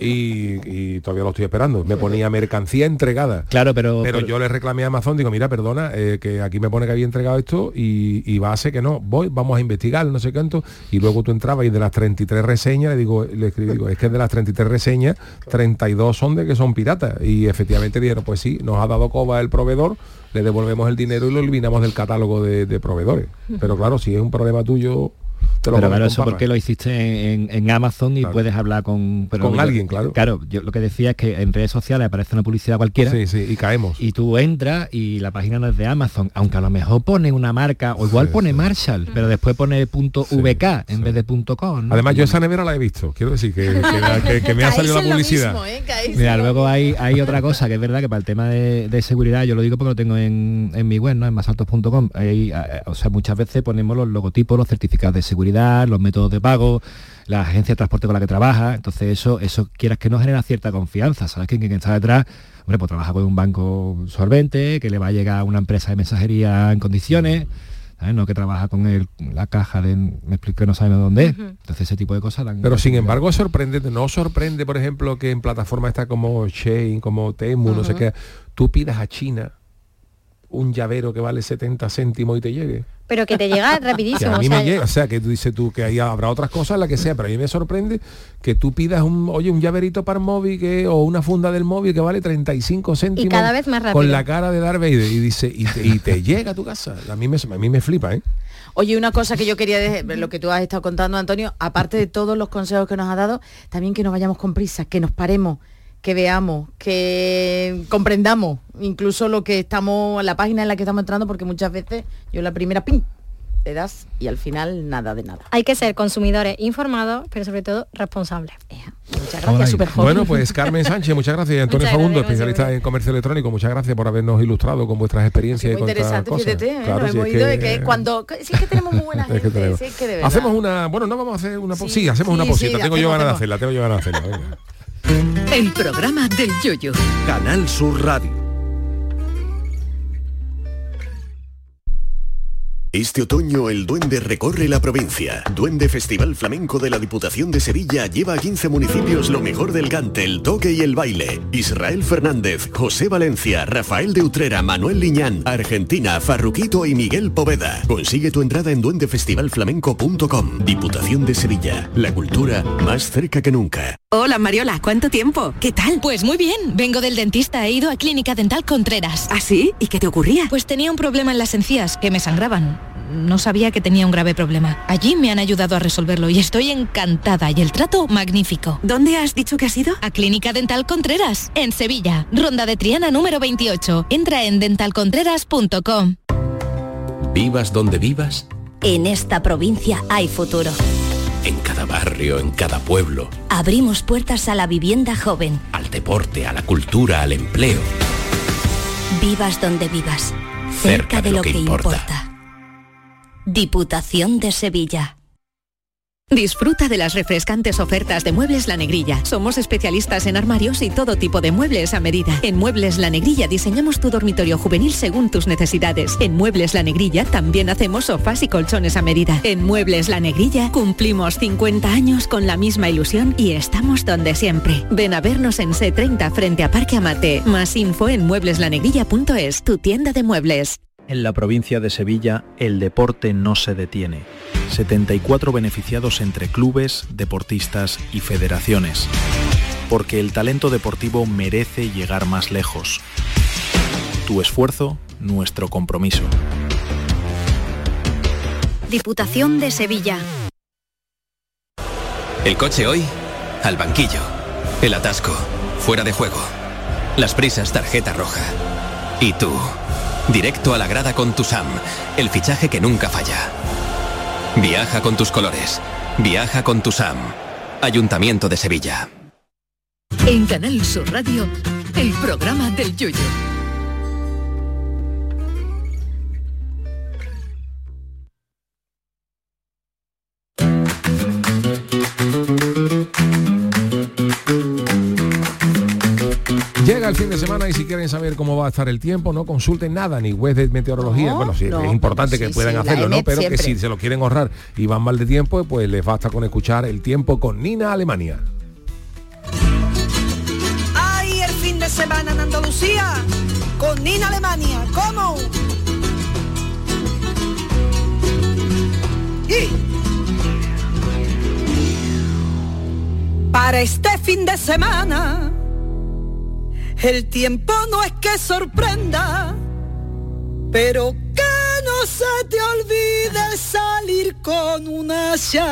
y, y todavía lo estoy esperando, me ponía mercancía entregada. Claro, pero... Pero yo le reclamé a Amazon, digo, mira, perdona, eh, que aquí me pone que había entregado esto y, y va a ser que no, voy, vamos a investigar, no sé cuánto, y luego tú entrabas y de las treinta y tres reseñas, le digo, le escribí, digo, es que de las treinta y tres reseñas, treinta y dos son de que son piratas, y efectivamente dijeron, pues sí, nos ha dado coba el proveedor, le devolvemos el dinero y lo eliminamos del catálogo de, de proveedores. Pero claro, si es un problema tuyo, te lo Pero comes claro, con eso papas. porque lo hiciste en, en Amazon y Claro. puedes hablar con... pero Con yo- alguien, claro. Claro, yo lo que decía es que en redes sociales aparece una publicidad cualquiera. Sí, sí, y caemos. Y tú entras y la página no es de Amazon, aunque a lo mejor pone una marca, o igual Sí, pone sí. Marshall, pero después pone punto .vk en vez de punto .com, ¿no? Además, yo esa nevera la he visto, quiero decir que, que, la- que- que me ha salido la publicidad. Mira, luego hay, hay otra cosa que es verdad que para el tema de, de seguridad, yo lo digo porque lo tengo en, en mi web, ¿no? En masaltos punto com. Hay, eh, o sea, muchas veces ponemos los logotipos, los certificados de seguridad, los métodos de pago, la agencia de transporte con la que trabaja. Entonces eso, eso quieras que no genera cierta confianza. Sabes que quien está detrás, hombre, pues trabaja con un banco solvente, que le va a llegar a una empresa de mensajería en condiciones. ¿Sabes? No que trabaja con el, la caja de, me explico, que no sabemos dónde es. Entonces ese tipo de cosas dan- Pero sin embargo sorprende, no sorprende, por ejemplo, que en plataformas está como Shein, como Temu, no sé Ujú. qué, tú pidas a China un llavero que vale setenta céntimos y te llegue. Pero que te llega Que rapidísimo. a mí o sea, me llega, o sea, que tú dices tú que ahí habrá otras cosas, la que sea, pero a mí me sorprende que tú pidas un, oye, un llaverito para el móvil que, o una funda del móvil que vale treinta y cinco céntimos. Y cada vez más rápido. Con la cara de Darth Vader y dice, y te, y te llega a tu casa. A mí me, a mí me flipa, ¿eh? Oye, una cosa que yo quería, de, lo que tú has estado contando, Antonio, aparte de todos los consejos que nos ha dado, también que no vayamos con prisa, que nos paremos, que veamos, que comprendamos incluso lo que estamos, la página en la que estamos entrando, porque muchas veces yo la primera, ¡pim!, te das y al final nada de nada. hay que ser consumidores informados, pero sobre todo responsables. Muchas gracias, súper joven. Bueno, pues Carmen Sánchez, muchas gracias. Y Antonio Muchas Fagundo, gracias, especialista en comercio electrónico, muchas gracias por habernos ilustrado con vuestras experiencias Muy y con estas interesante, cosas. fíjate, ¿eh? Claro, Nos si hemos es ido que- de que cuando... Si es que tenemos muy buena es que gente, tenemos. si es que de verdad. Hacemos una, bueno, no vamos a hacer una pausa. Sí, Sí, hacemos una sí, pausita. sí, tengo yo hacemos, ganas de hacemos. hacerla, tengo yo ganas de hacerla. venga. El programa del yoyo. Canal Sur Radio. Este otoño el Duende recorre la provincia. Duende Festival Flamenco de la Diputación de Sevilla lleva a quince municipios lo mejor del cante, el toque y el baile. Israel Fernández, José Valencia, Rafael de Utrera, Manuel Liñán, Argentina, Farruquito y Miguel Poveda. Consigue tu entrada en duende festival flamenco punto com. Diputación de Sevilla. La cultura más cerca que nunca. Hola Mariola, ¿cuánto tiempo? ¿Qué tal? Pues muy bien, vengo del dentista, he ido a Clínica Dental Contreras. ¿Ah, sí? ¿Y qué te ocurría? Pues tenía un problema en las encías, que me sangraban. No sabía que tenía un grave problema. Allí me han ayudado a resolverlo y estoy encantada y el trato magnífico. ¿Dónde has dicho que has ido? A Clínica Dental Contreras, en Sevilla, Ronda de Triana número veintiocho. Entra en dental contreras punto com. Vivas donde vivas, En esta provincia hay futuro. en cada barrio, en cada pueblo, Abrimos puertas a la vivienda joven. al deporte, a la cultura, al empleo. Vivas donde vivas. Cerca de lo que importa. Diputación de Sevilla. Disfruta de las refrescantes ofertas de Muebles La Negrilla. Somos especialistas en armarios y todo tipo de muebles a medida. En Muebles La Negrilla diseñamos tu dormitorio juvenil según tus necesidades. En Muebles La Negrilla también hacemos sofás y colchones a medida. En Muebles La Negrilla cumplimos cincuenta años con la misma ilusión y estamos donde siempre. Ven a vernos en C treinta frente a Parque Amate. Más info en muebles la negrilla punto es, tu tienda de muebles. En la provincia de Sevilla, el deporte no se detiene. setenta y cuatro beneficiados entre clubes, deportistas y federaciones. Porque el talento deportivo merece llegar más lejos. Tu esfuerzo, nuestro compromiso. Diputación de Sevilla. El coche hoy, al banquillo. El atasco, fuera de juego. Las prisas, tarjeta roja. Y tú, directo a la grada con tu Sam, el fichaje que nunca falla. Viaja con tus colores. Viaja con tu Sam. Ayuntamiento de Sevilla. En Canal Sur Radio, el programa del Yoyo. Llega el fin de semana y si quieren saber cómo va a estar el tiempo, no consulten nada, ni web de meteorología. No, bueno, sí, no, es importante sí, que puedan sí, hacerlo, ¿no? Pero siempre. Que si se lo quieren ahorrar y van mal de tiempo, pues les basta con escuchar el tiempo con Nina Alemania. ¡Ay, el fin de semana en Andalucía! Con Nina Alemania, ¿cómo? Y... para este fin de semana... el tiempo no es que sorprenda, pero que no se te olvide salir con una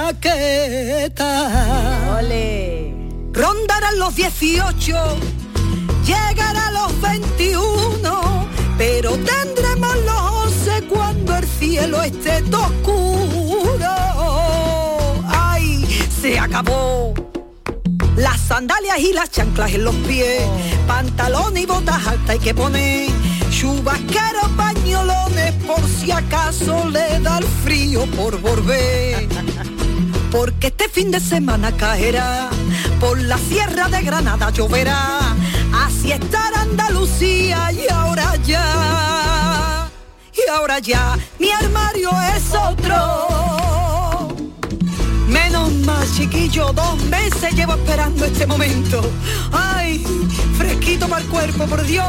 chaqueta. ¡Ole! Rondarán los dieciocho, llegará a los veintiuno, pero tendremos los once cuando el cielo esté todo oscuro. ¡Ay, se acabó! Las sandalias y las chanclas en los pies, pantalones y botas altas hay que poner, chubasqueros, pañolones por si acaso le da el frío por volver. Porque este fin de semana caerá, por la sierra de Granada lloverá, así estará Andalucía y ahora ya, y ahora ya, mi armario es otro. Menos mal, chiquillo, dos meses llevo esperando este momento. Ay, fresquito para el cuerpo, por Dios.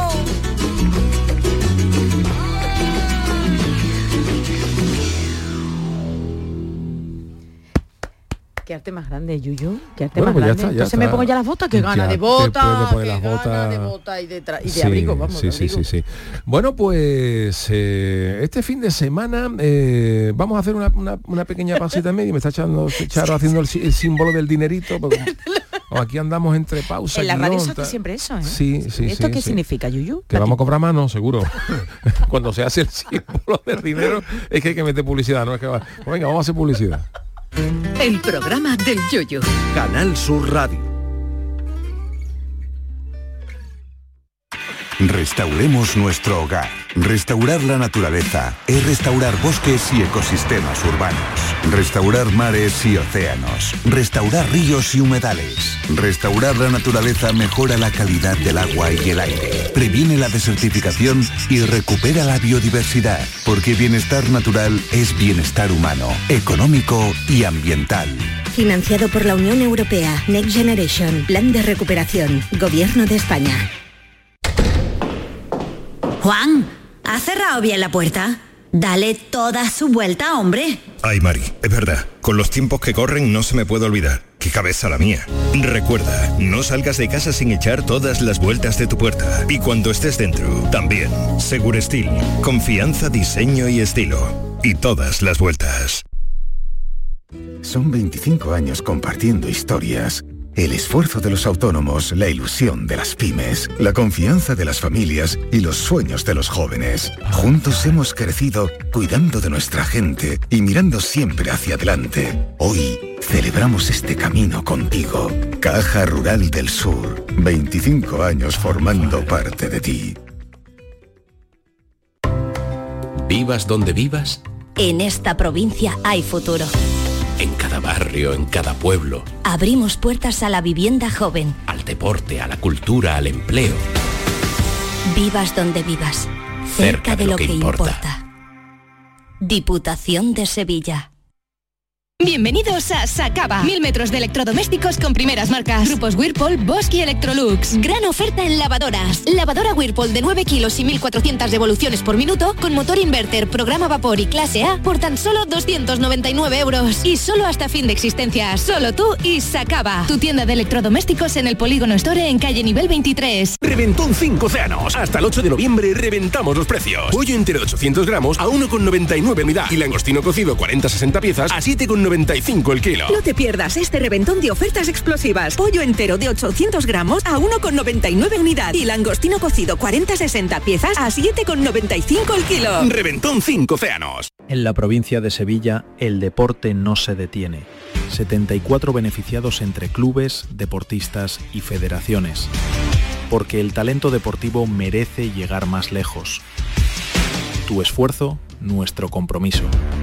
Qué arte más grande, Yuyu. Qué arte bueno, más pues grande. Ya está, ya Entonces está. me pongo ya las botas, que gana ya de bota, te que las gana botas. de bota y de, tra- y de Sí, abrigo, vamos. Sí, de sí, abrigo. sí, sí. Bueno, pues eh, este fin de semana eh, vamos a hacer una, una, una pequeña pasita en medio. Me está echando Charo haciendo el, sí- el símbolo del dinerito. Porque como aquí andamos entre pausas. En la guión, radio se hace tal. siempre eso, ¿eh? Sí, sí, ¿Esto sí, qué sí. significa, Yuyu? Que vamos a cobrar mano, seguro. Cuando se hace el símbolo del dinero es que hay que meter publicidad, no es que va. Pues venga, vamos a hacer publicidad. El programa del Yoyo. Canal Sur Radio. Restauremos nuestro hogar. Restaurar la naturaleza es restaurar bosques y ecosistemas urbanos. Restaurar mares y océanos. Restaurar ríos y humedales. Restaurar la naturaleza mejora la calidad del agua y el aire. Previene la desertificación y recupera la biodiversidad. Porque bienestar natural es bienestar humano, económico y ambiental. Financiado por la Unión Europea. Next Generation. Plan de recuperación. Gobierno de España. Juan, ¿has cerrado bien la puerta? Dale toda su vuelta, hombre. Ay, Mari, es verdad. Con los tiempos que corren no se me puede olvidar. ¡Qué cabeza la mía! Recuerda, no salgas de casa sin echar todas las vueltas de tu puerta. Y cuando estés dentro, también. Segurestil. Confianza, diseño y estilo. Y todas las vueltas. Son veinticinco años compartiendo historias. El esfuerzo de los autónomos, la ilusión de las pymes, la confianza de las familias y los sueños de los jóvenes. Juntos hemos crecido cuidando de nuestra gente y mirando siempre hacia adelante. Hoy celebramos este camino contigo. Caja Rural del Sur, veinticinco años formando parte de ti. Vivas donde vivas. En esta provincia hay futuro. En cada barrio, en cada pueblo. Abrimos puertas a la vivienda joven. Al deporte, a la cultura, al empleo. Vivas donde vivas. Cerca, cerca de, de lo que, que importa. importa. Diputación de Sevilla. Bienvenidos a Sacaba. Mil metros de electrodomésticos con primeras marcas. Grupos Whirlpool, Bosch y Electrolux. Gran oferta en lavadoras. Lavadora Whirlpool de nueve kilos y mil cuatrocientas revoluciones por minuto con motor inverter, programa vapor y clase A por tan solo doscientos noventa y nueve euros. Y solo hasta fin de existencia. Solo tú y Sacaba. Tu tienda de electrodomésticos en el Polígono Store en calle nivel veintitrés. Reventón cinco océanos. Hasta el ocho de noviembre reventamos los precios. Pollo entero ochocientos gramos a uno con noventa y nueve unidad. Y langostino cocido cuarenta a sesenta piezas a siete con noventa y cinco el kilo. No te pierdas este reventón de ofertas explosivas. Pollo entero de ochocientos gramos a uno con noventa y nueve unidad. Y langostino cocido cuarenta sesenta piezas a siete con noventa y cinco el kilo. Reventón cinco océanos. En la provincia de Sevilla, el deporte no se detiene. setenta y cuatro beneficiados entre clubes, deportistas y federaciones. Porque el talento deportivo merece llegar más lejos. Tu esfuerzo, nuestro compromiso.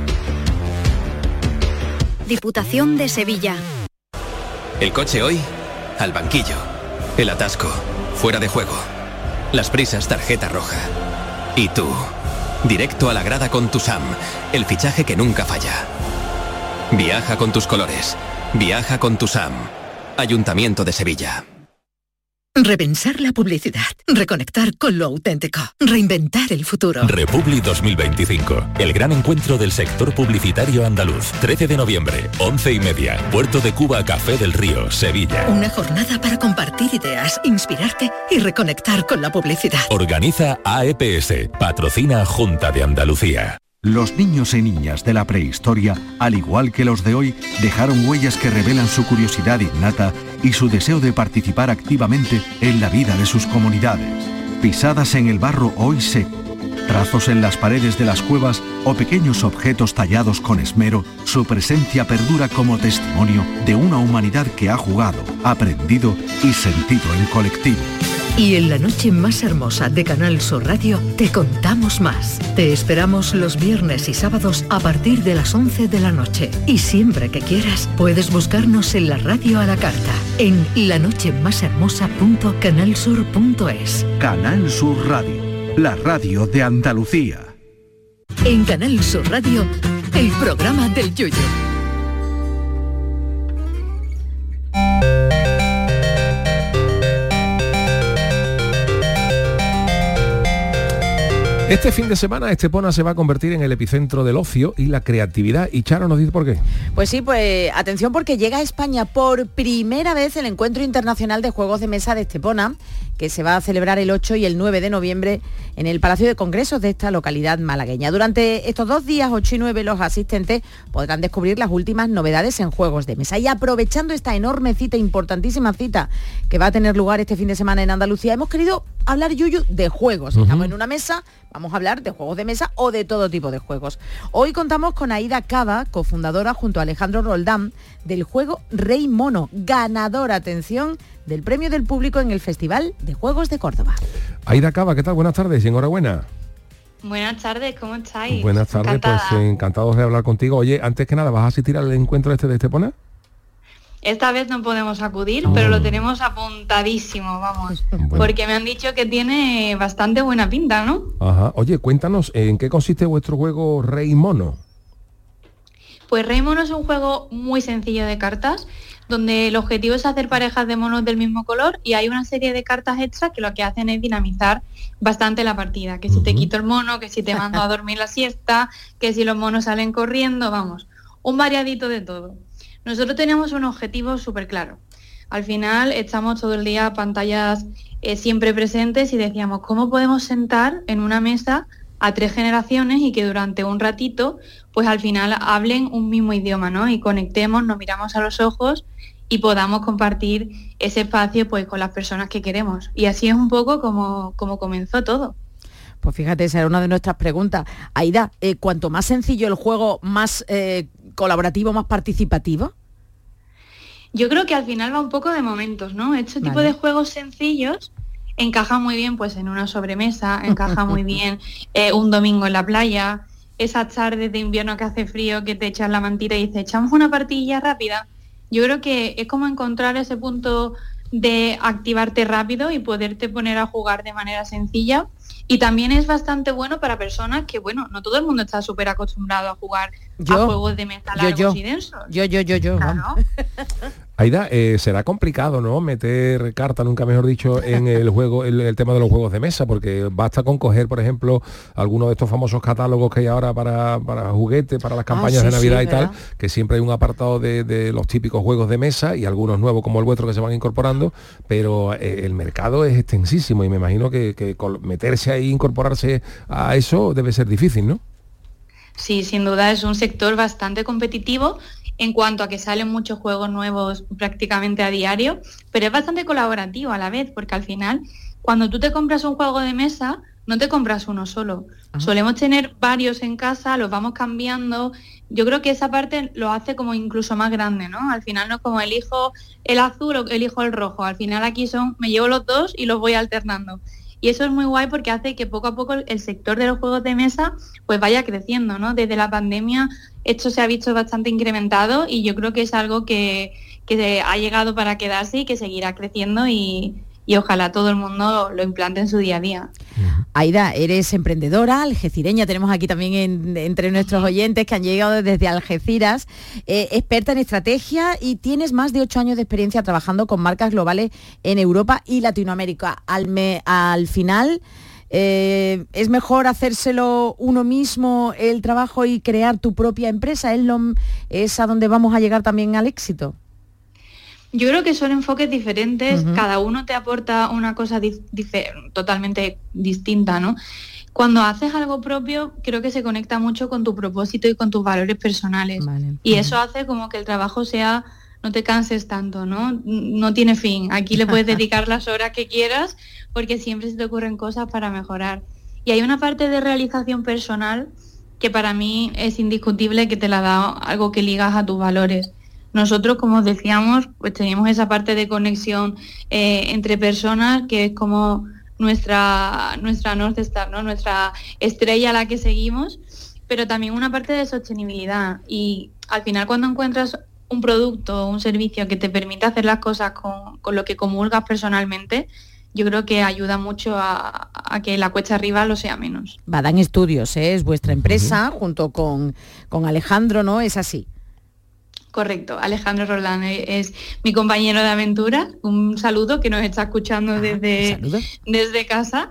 Diputación de Sevilla. El coche hoy, al banquillo. El atasco, fuera de juego. Las prisas, tarjeta roja. Y tú, directo a la grada con tu SAM, el fichaje que nunca falla. Viaja con tus colores. Viaja con tu SAM. Ayuntamiento de Sevilla. Repensar la publicidad, reconectar con lo auténtico, reinventar el futuro. Republi dos mil veinticinco, el gran encuentro del sector publicitario andaluz. trece de noviembre, once y media, Puerto de Cuba, Café del Río, Sevilla. Una jornada para compartir ideas, inspirarte y reconectar con la publicidad. Organiza A E P S, patrocina Junta de Andalucía. Los niños y niñas de la prehistoria, al igual que los de hoy, dejaron huellas que revelan su curiosidad innata y su deseo de participar activamente en la vida de sus comunidades. Pisadas en el barro hoy seco, trazos en las paredes de las cuevas o pequeños objetos tallados con esmero, su presencia perdura como testimonio de una humanidad que ha jugado, aprendido y sentido en colectivo. Y en la noche más hermosa de Canal Sur Radio te contamos más. Te esperamos los viernes y sábados a partir de las once de la noche. Y siempre que quieras puedes buscarnos en la radio a la carta, en lanochemashermosa punto canalsur punto es. Canal Sur Radio, la radio de Andalucía. En Canal Sur Radio, el programa del Yoyo. Este fin de semana Estepona se va a convertir en el epicentro del ocio y la creatividad. Y Charo nos dice por qué. Pues sí, pues atención porque llega a España por primera vez el Encuentro Internacional de Juegos de Mesa de Estepona, que se va a celebrar el ocho y el nueve de noviembre en el Palacio de Congresos de esta localidad malagueña. Durante estos dos días, ocho y nueve, los asistentes podrán descubrir las últimas novedades en juegos de mesa. Y aprovechando esta enorme cita, importantísima cita, que va a tener lugar este fin de semana en Andalucía, hemos querido hablar, Yuyu, de juegos. Uh-huh. Estamos en una mesa, vamos a hablar de juegos de mesa o de todo tipo de juegos. Hoy contamos con Aida Cava, cofundadora junto a Alejandro Roldán, del juego Rey Mono, ganador, atención, del premio del público en el Festival de Juegos de Córdoba. Aida Cava, ¿qué tal? Buenas tardes y enhorabuena. Buenas tardes, ¿cómo estáis? Buenas tardes, encantada. Pues encantados de hablar contigo. Oye, antes que nada, ¿vas a asistir al encuentro este de Estepona? Esta vez no podemos acudir, oh. pero lo tenemos apuntadísimo, vamos, bueno. porque me han dicho que tiene bastante buena pinta, ¿no? Ajá. Oye, cuéntanos, ¿en qué consiste vuestro juego Rey Mono? Pues Rey Mono es un juego muy sencillo de cartas, donde el objetivo es hacer parejas de monos del mismo color y hay una serie de cartas extras que lo que hacen es dinamizar bastante la partida, que si uh-huh. te quito el mono, que si te mando a dormir la siesta, que si los monos salen corriendo, vamos, un variadito de todo. Nosotros teníamos un objetivo súper claro. Al final estamos todo el día pantallas eh, siempre presentes y decíamos, ¿cómo podemos sentar en una mesa a tres generaciones y que durante un ratito, pues al final hablen un mismo idioma, ¿no? Y conectemos, nos miramos a los ojos y podamos compartir ese espacio pues con las personas que queremos. Y así es un poco como, como comenzó todo. Pues fíjate, esa era una de nuestras preguntas. Aida, eh, cuanto más sencillo el juego, más eh, colaborativo, más participativo. Yo creo que al final va un poco de momentos, ¿no? Este tipo vale. de juegos sencillos encaja muy bien pues en una sobremesa, encaja muy bien eh, un domingo en la playa, esas tardes de invierno que hace frío, que te echas la mantita y dices, echamos una partidilla rápida. Yo creo que es como encontrar ese punto de activarte rápido y poderte poner a jugar de manera sencilla. Y también es bastante bueno para personas que, bueno, no todo el mundo está súper acostumbrado a jugar yo, a juegos de mesa largos yo, yo, y densos. Yo, yo, yo, yo. Claro. Aida, eh, será complicado, ¿no? Meter carta, nunca mejor dicho, en el juego, el, el tema de los juegos de mesa, porque basta con coger, por ejemplo, alguno de estos famosos catálogos que hay ahora para, para juguetes, para las campañas ah, sí, de Navidad sí, y ¿verdad? Tal, que siempre hay un apartado de, de los típicos juegos de mesa y algunos nuevos como el vuestro que se van incorporando, pero eh, el mercado es extensísimo y me imagino que, que meterse ahí, incorporarse a eso debe ser difícil, ¿no? Sí, sin duda es un sector bastante competitivo en cuanto a que salen muchos juegos nuevos prácticamente a diario, pero es bastante colaborativo a la vez, porque al final, cuando tú te compras un juego de mesa, no te compras uno solo. Ajá. Solemos tener varios en casa, los vamos cambiando. Yo creo que esa parte lo hace como incluso más grande, ¿no? Al final no es como elijo el azul o elijo el rojo. Al final aquí son, me llevo los dos y los voy alternando. Y eso es muy guay porque hace que poco a poco el sector de los juegos de mesa pues vaya creciendo, ¿no? Desde la pandemia esto se ha visto bastante incrementado y yo creo que es algo que, que ha llegado para quedarse y que seguirá creciendo y, y ojalá todo el mundo lo implante en su día a día. Aida, eres emprendedora, algecireña, tenemos aquí también en, entre nuestros oyentes que han llegado desde Algeciras, eh, experta en estrategia y tienes más de ocho años de experiencia trabajando con marcas globales en Europa y Latinoamérica. Al, me, al final, eh, ¿es mejor hacérselo uno mismo el trabajo y crear tu propia empresa? ¿Es, lo, es a donde vamos a llegar también al éxito? Yo creo que son enfoques diferentes, uh-huh. Cada uno te aporta una cosa dif- dif- totalmente distinta, ¿no? Cuando haces algo propio, creo que se conecta mucho con tu propósito y con tus valores personales. Vale. Y uh-huh. Eso hace como que el trabajo sea, no te canses tanto, ¿no? No tiene fin. Aquí le puedes dedicar las horas que quieras porque siempre se te ocurren cosas para mejorar. Y hay una parte de realización personal que para mí es indiscutible, que te la da algo que ligas a tus valores. Nosotros, como os decíamos, pues teníamos esa parte de conexión eh, entre personas que es como nuestra nuestra North Star, ¿no? Nuestra estrella a la que seguimos, pero también una parte de sostenibilidad. Y al final, cuando encuentras un producto o un servicio que te permite hacer las cosas con, con lo que comulgas personalmente, yo creo que ayuda mucho a, a que la cuesta arriba lo sea menos. Badán Studios, ¿eh? Es vuestra empresa, uh-huh. junto con, con Alejandro, ¿no? Es así. Correcto, Alejandro Roldán es mi compañero de aventura. Un saludo, que nos está escuchando ah, desde, desde casa.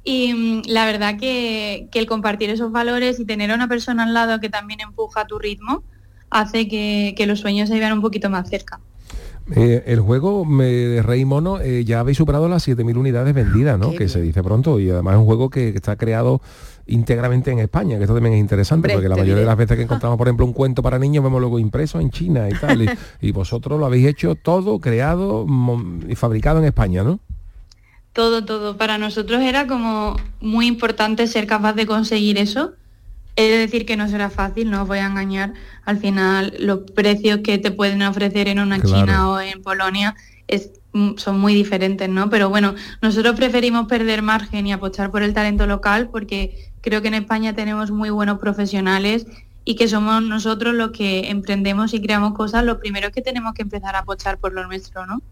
Y la verdad que, que el compartir esos valores y tener a una persona al lado que también empuja tu ritmo hace que, que los sueños se vean un poquito más cerca. Eh, el juego de Rey Mono, eh, ya habéis superado las siete mil unidades vendidas, ¿no? Qué que bien. Se dice pronto, y además es un juego que, que está creado íntegramente en España, que esto también es interesante. Hombre, porque la mayoría diré. de las veces que encontramos, por ejemplo, un cuento para niños, vemos luego impreso en China y tal, y, y vosotros lo habéis hecho todo, creado y fabricado en España, ¿no? Todo, todo. Para nosotros era como muy importante ser capaz de conseguir eso. He de decir que no será fácil, no os voy a engañar. Al final, los precios que te pueden ofrecer en una claro. China o en Polonia es, son muy diferentes, ¿no? Pero bueno, nosotros preferimos perder margen y apostar por el talento local porque creo que en España tenemos muy buenos profesionales y que somos nosotros los que emprendemos y creamos cosas, los primeros que tenemos que empezar a apostar por lo nuestro, ¿no?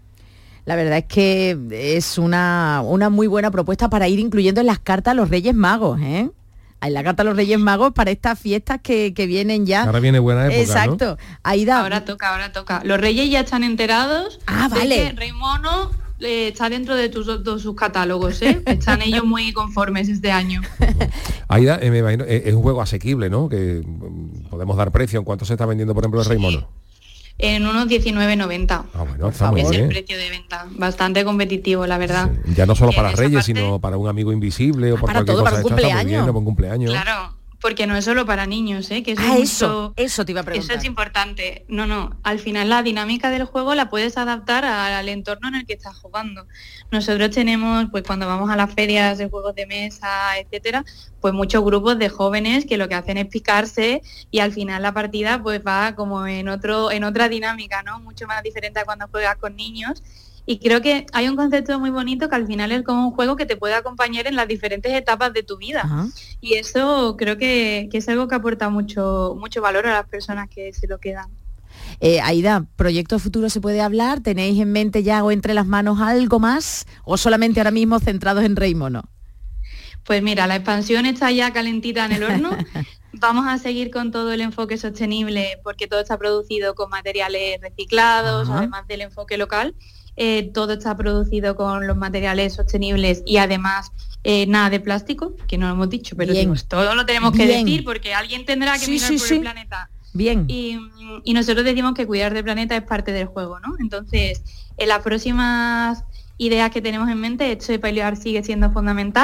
La verdad es que es una, una muy buena propuesta para ir incluyendo en las cartas a los Reyes Magos, ¿eh? En la carta a los Reyes Magos para estas fiestas que, que vienen ya. Ahora viene buena época, exacto. ¿no? Aida. Ahora toca, ahora toca. Los Reyes ya están enterados. Ah, vale. De que Rey Mono eh, está dentro de, tus, de sus catálogos, ¿eh? Están ellos muy conformes este año. Aida, eh, me imagino, eh, es un juego asequible, ¿no? Que mm, podemos dar precio. ¿En cuánto se está vendiendo, por ejemplo, el Rey Mono? En unos diecinueve noventa. Ah, bueno, está muy es bien. El precio de venta, bastante competitivo, la verdad. Sí. Ya no solo para Reyes, parte... sino para un amigo invisible o por para cualquier todo, cosa. Para un cumpleaños. Bien, para un cumpleaños. Claro, porque no es solo para niños, ¿eh? Que eso, ah, es eso, mucho... eso te iba a preguntar. Eso es importante. No, no, al final la dinámica del juego la puedes adaptar al entorno en el que estás jugando. Nosotros tenemos, pues cuando vamos a las ferias de juegos de mesa, etcétera, pues muchos grupos de jóvenes que lo que hacen es picarse y al final la partida pues va como en otro en otra dinámica, ¿no? Mucho más diferente a cuando juegas con niños. Y creo que hay un concepto muy bonito que al final es como un juego que te puede acompañar en las diferentes etapas de tu vida. Ajá. Y eso creo que, que es algo que aporta mucho, mucho valor a las personas que se lo quedan. Eh, Aida, ¿proyecto futuro se puede hablar? ¿Tenéis en mente ya o entre las manos algo más? ¿O solamente ahora mismo centrados en Rey Mono? Pues mira, la expansión está ya calentita en el horno. Vamos a seguir con todo el enfoque sostenible porque todo está producido con materiales reciclados, ajá, además del enfoque local. Eh, todo está producido con los materiales sostenibles y además eh, nada de plástico, que no lo hemos dicho, pero digamos, todo lo tenemos que Bien. decir porque alguien tendrá que sí, mirar sí, por sí. el planeta. Bien. Y, y nosotros decimos que cuidar del planeta es parte del juego, ¿no? Entonces, en las próximas ideas que tenemos en mente, esto de pelear sigue siendo fundamental.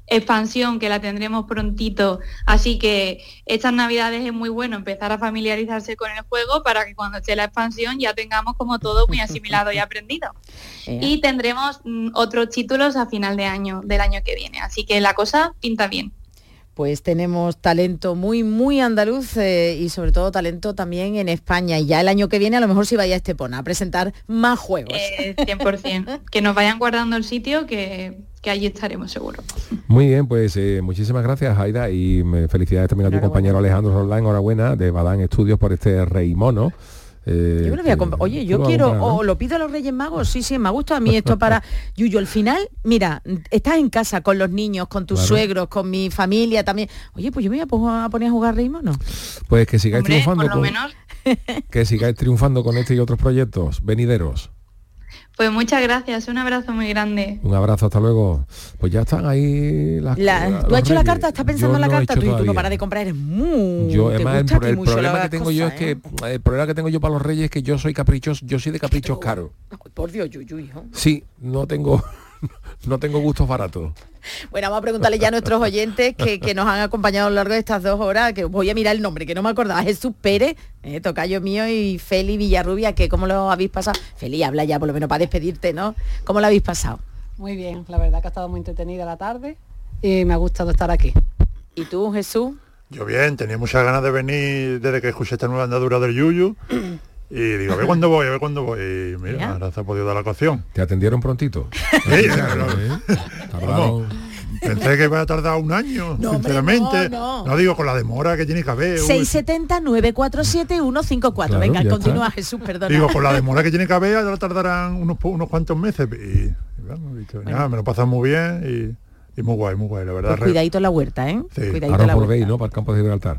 expansión que la tendremos prontito, así que estas navidades es muy bueno empezar a familiarizarse con el juego para que cuando esté la expansión ya tengamos como todo muy asimilado y aprendido. Eh. Y tendremos mm, otros títulos a final de año, del año que viene, así que la cosa pinta bien. Pues tenemos talento muy, muy andaluz eh, y sobre todo talento también en España. Y ya el año que viene a lo mejor sí vaya a Estepona a presentar más juegos. Eh, cien por ciento. Que nos vayan guardando el sitio, que, que allí estaremos seguro. Muy bien, pues eh, muchísimas gracias, Aida, y me felicidades también a tu compañero Alejandro Roldán, enhorabuena, de Badán Estudios por este Rey Mono. Eh, yo lo voy a comp- Oye, yo quiero, comprar, ¿no? O lo pido a los Reyes Magos, sí, sí, me gusta a mí esto para... Yuyu, al final, mira, estás en casa con los niños, con tus claro. suegros, con mi familia también. Oye, pues yo me voy a poner a jugar Rey Mono. Pues que sigáis Hombre, triunfando por lo con... menos. Que sigáis triunfando con este y otros proyectos venideros. Pues muchas gracias, un abrazo muy grande. Un abrazo, hasta luego. Pues ya están ahí las la, ¿Tú has hecho la carta? ¿Estás pensando yo en la no carta? Tú, tú no paras de comprar, eres muy... Yo, además, el, el problema que tengo cosas, yo es ¿eh? que el problema que tengo yo para los Reyes es que yo soy caprichoso, yo soy de caprichos caros. Por Dios, Yuyu, hijo. Sí, no tengo no tengo gustos baratos. Bueno, vamos a preguntarle ya a nuestros oyentes que, que nos han acompañado a lo largo de estas dos horas, que voy a mirar el nombre, que no me acordaba, Jesús Pérez, eh, tocayo mío, y Feli Villarrubia, que cómo lo habéis pasado. Feli, habla ya por lo menos para despedirte, ¿no? ¿Cómo lo habéis pasado? Muy bien, la verdad que ha estado muy entretenida la tarde y me ha gustado estar aquí. ¿Y tú, Jesús? Yo bien, tenía muchas ganas de venir desde que escuché esta nueva andadura del Yuyu. Y digo, a ver cuándo voy, a ver cuándo voy. Y mira, ¿ya? Ahora se ha podido dar la ocasión. ¿Te atendieron prontito? Sí, claro. Tardaron. Pensé que iba a tardar un año, no, sinceramente. No, no. no digo con la demora que tiene que haber. seis siete cero, nueve cuatro siete, uno cinco cuatro. Claro, venga, continúa, está. Jesús, perdona. Digo, con la demora que tiene que haber, ahora tardarán unos, unos cuantos meses. Y, y bueno, dicho, bueno. Nada, me lo pasan muy bien y, y muy guay, muy guay, la verdad. Pues cuidadito en la huerta, ¿eh? Sí. Cuidadito ahora volvéis, ¿no? Para el campo de Gibraltar.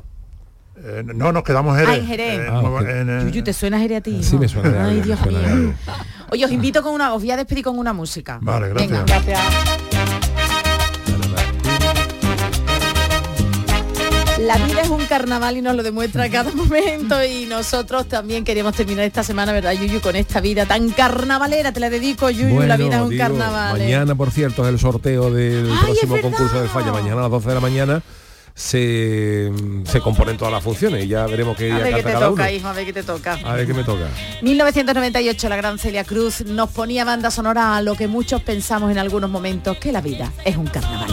Eh, no, nos quedamos Jerez. Ay, Jerez. Eh, ah, okay. en, en, Yuyu, ¿te suena Jerez a ti? Sí, me suena. Ay, Dios suena mío. Oye, os invito con una, os voy a despedir con una música. Vale, gracias. Venga, gracias. La vida es un carnaval y nos lo demuestra a cada momento, y nosotros también queríamos terminar esta semana, ¿verdad, Yuyu? Con esta vida tan carnavalera, te la dedico, Yuyu, bueno, la vida es un digo, carnaval. Mañana, ¿eh? Por cierto, es el sorteo del Ay, próximo concurso de Falla. Mañana a las doce de la mañana se, se componen todas las funciones y ya veremos qué día canta cada toca, uno. Hijo, a ver qué te toca. A ver qué me toca. mil novecientos noventa y ocho, la gran Celia Cruz nos ponía banda sonora a lo que muchos pensamos en algunos momentos, que la vida es un carnaval.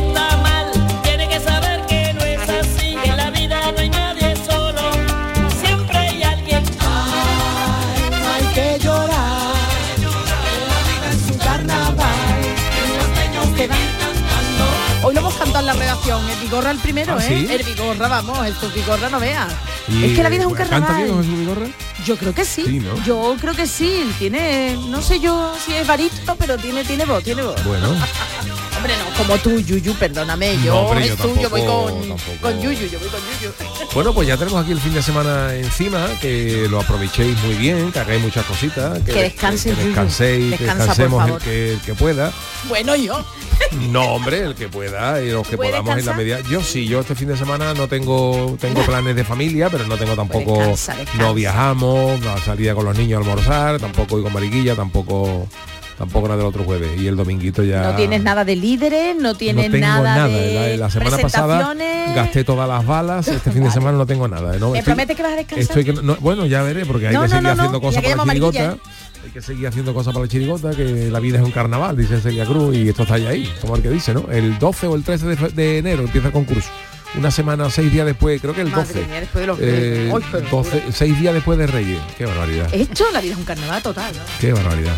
Hoy lo hemos cantado en la redacción, el Vigorra el primero, ¿Ah, ¿eh? ¿Sí? El Vigorra, vamos, esto Vigorra no veas. Es que la vida es un carnaval. ¿Canta bien Jesús Vigorra? Yo creo que sí, sí, ¿no? Yo creo que sí, tiene, no sé yo si es barítono, pero tiene, tiene voz, tiene voz. Bueno. Hombre, no, como tú, Yuyu, perdóname, yo, no, hombre, yo, tú, tampoco, yo voy con, tampoco. con Yuyu, yo voy con Yuyu. Bueno, pues ya tenemos aquí el fin de semana encima, que lo aprovechéis muy bien, que hagáis muchas cositas, que, que descanséis, que, que descanséis, Descansa, que descansemos el que, el que pueda. Bueno, yo. No, hombre, el que pueda y los que podamos descansar? En la medida. Yo sí, yo este fin de semana no tengo tengo planes de familia, pero no tengo tampoco, descansa, descansa. No viajamos, la salida con los niños a almorzar, tampoco voy con Mariquilla, tampoco tampoco nada del otro jueves, y el dominguito ya. No tienes nada de líderes, no tienes no tengo nada, nada de la, la semana pasada gasté todas las balas, este fin de semana no tengo nada. ¿No? ¿Me estoy, prometes que vas a descansar? Estoy que, no, bueno, ya veré, porque hay no, que seguir no, no, haciendo no. cosas para la chirigota. Hay que seguir haciendo cosas para la chirigota, que la vida es un carnaval, dice Celia Cruz, y esto está ya ahí, como el que dice, ¿no? El doce o el trece de, de enero empieza el concurso. Una semana, seis días después, creo que el doce. Madre mía, después de los eh, doce, seis días después de Reyes. Qué barbaridad. Esto, la vida es un carnaval total, ¿no? Qué barbaridad.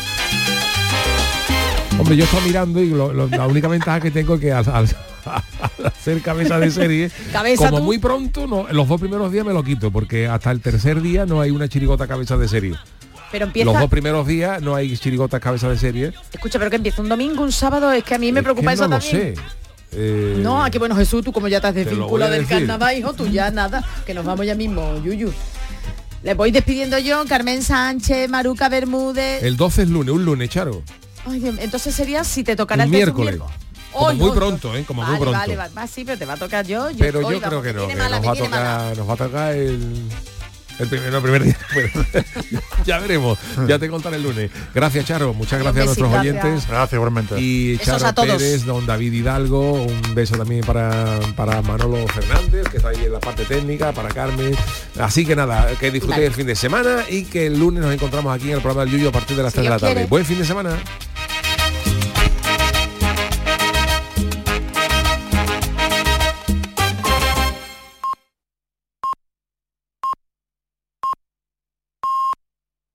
Hombre, yo estoy mirando y lo, lo, la única ventaja que tengo es que al, al, al hacer cabeza de serie, ¿Cabeza como tú? Muy pronto, no, los dos primeros días me lo quito, porque hasta el tercer día no hay una chirigota cabeza de serie. Pero empieza... Los dos primeros días no hay chirigotas cabeza de serie. Escucha, pero que empieza un domingo, un sábado, es que a mí me es preocupa que eso no también. Lo sé. Eh... No, aquí bueno, Jesús, tú como ya te has desvinculado del decir. carnaval, hijo, tú ya nada, que nos vamos ya mismo, Yuyu. Le voy despidiendo yo, Carmen Sánchez, Maruca Bermúdez. El doce es lunes, un lunes, Charo. Ay, entonces sería si te tocará un el miércoles. miércoles. Como oh, muy no, pronto, no. ¿eh? Como vale, muy pronto. Vale, vale, vale. Sí, pero te va a tocar yo. yo pero hoy, yo vamos, creo que no, que mala, nos, va a tocar, nos va a tocar el... El primer, no, el primer día. Ya veremos, ya te contaré el lunes. Gracias, Charo, muchas gracias a nuestros gracias. oyentes. Gracias, igualmente. Y Charo Pérez, don David Hidalgo, un beso también para, para Manolo Fernández, que está ahí en la parte técnica, para Carmen. Así que nada, que disfrutéis el fin de semana y que el lunes nos encontramos aquí en el programa del Yuyu a partir de las tres de la tarde. Quiere. Buen fin de semana.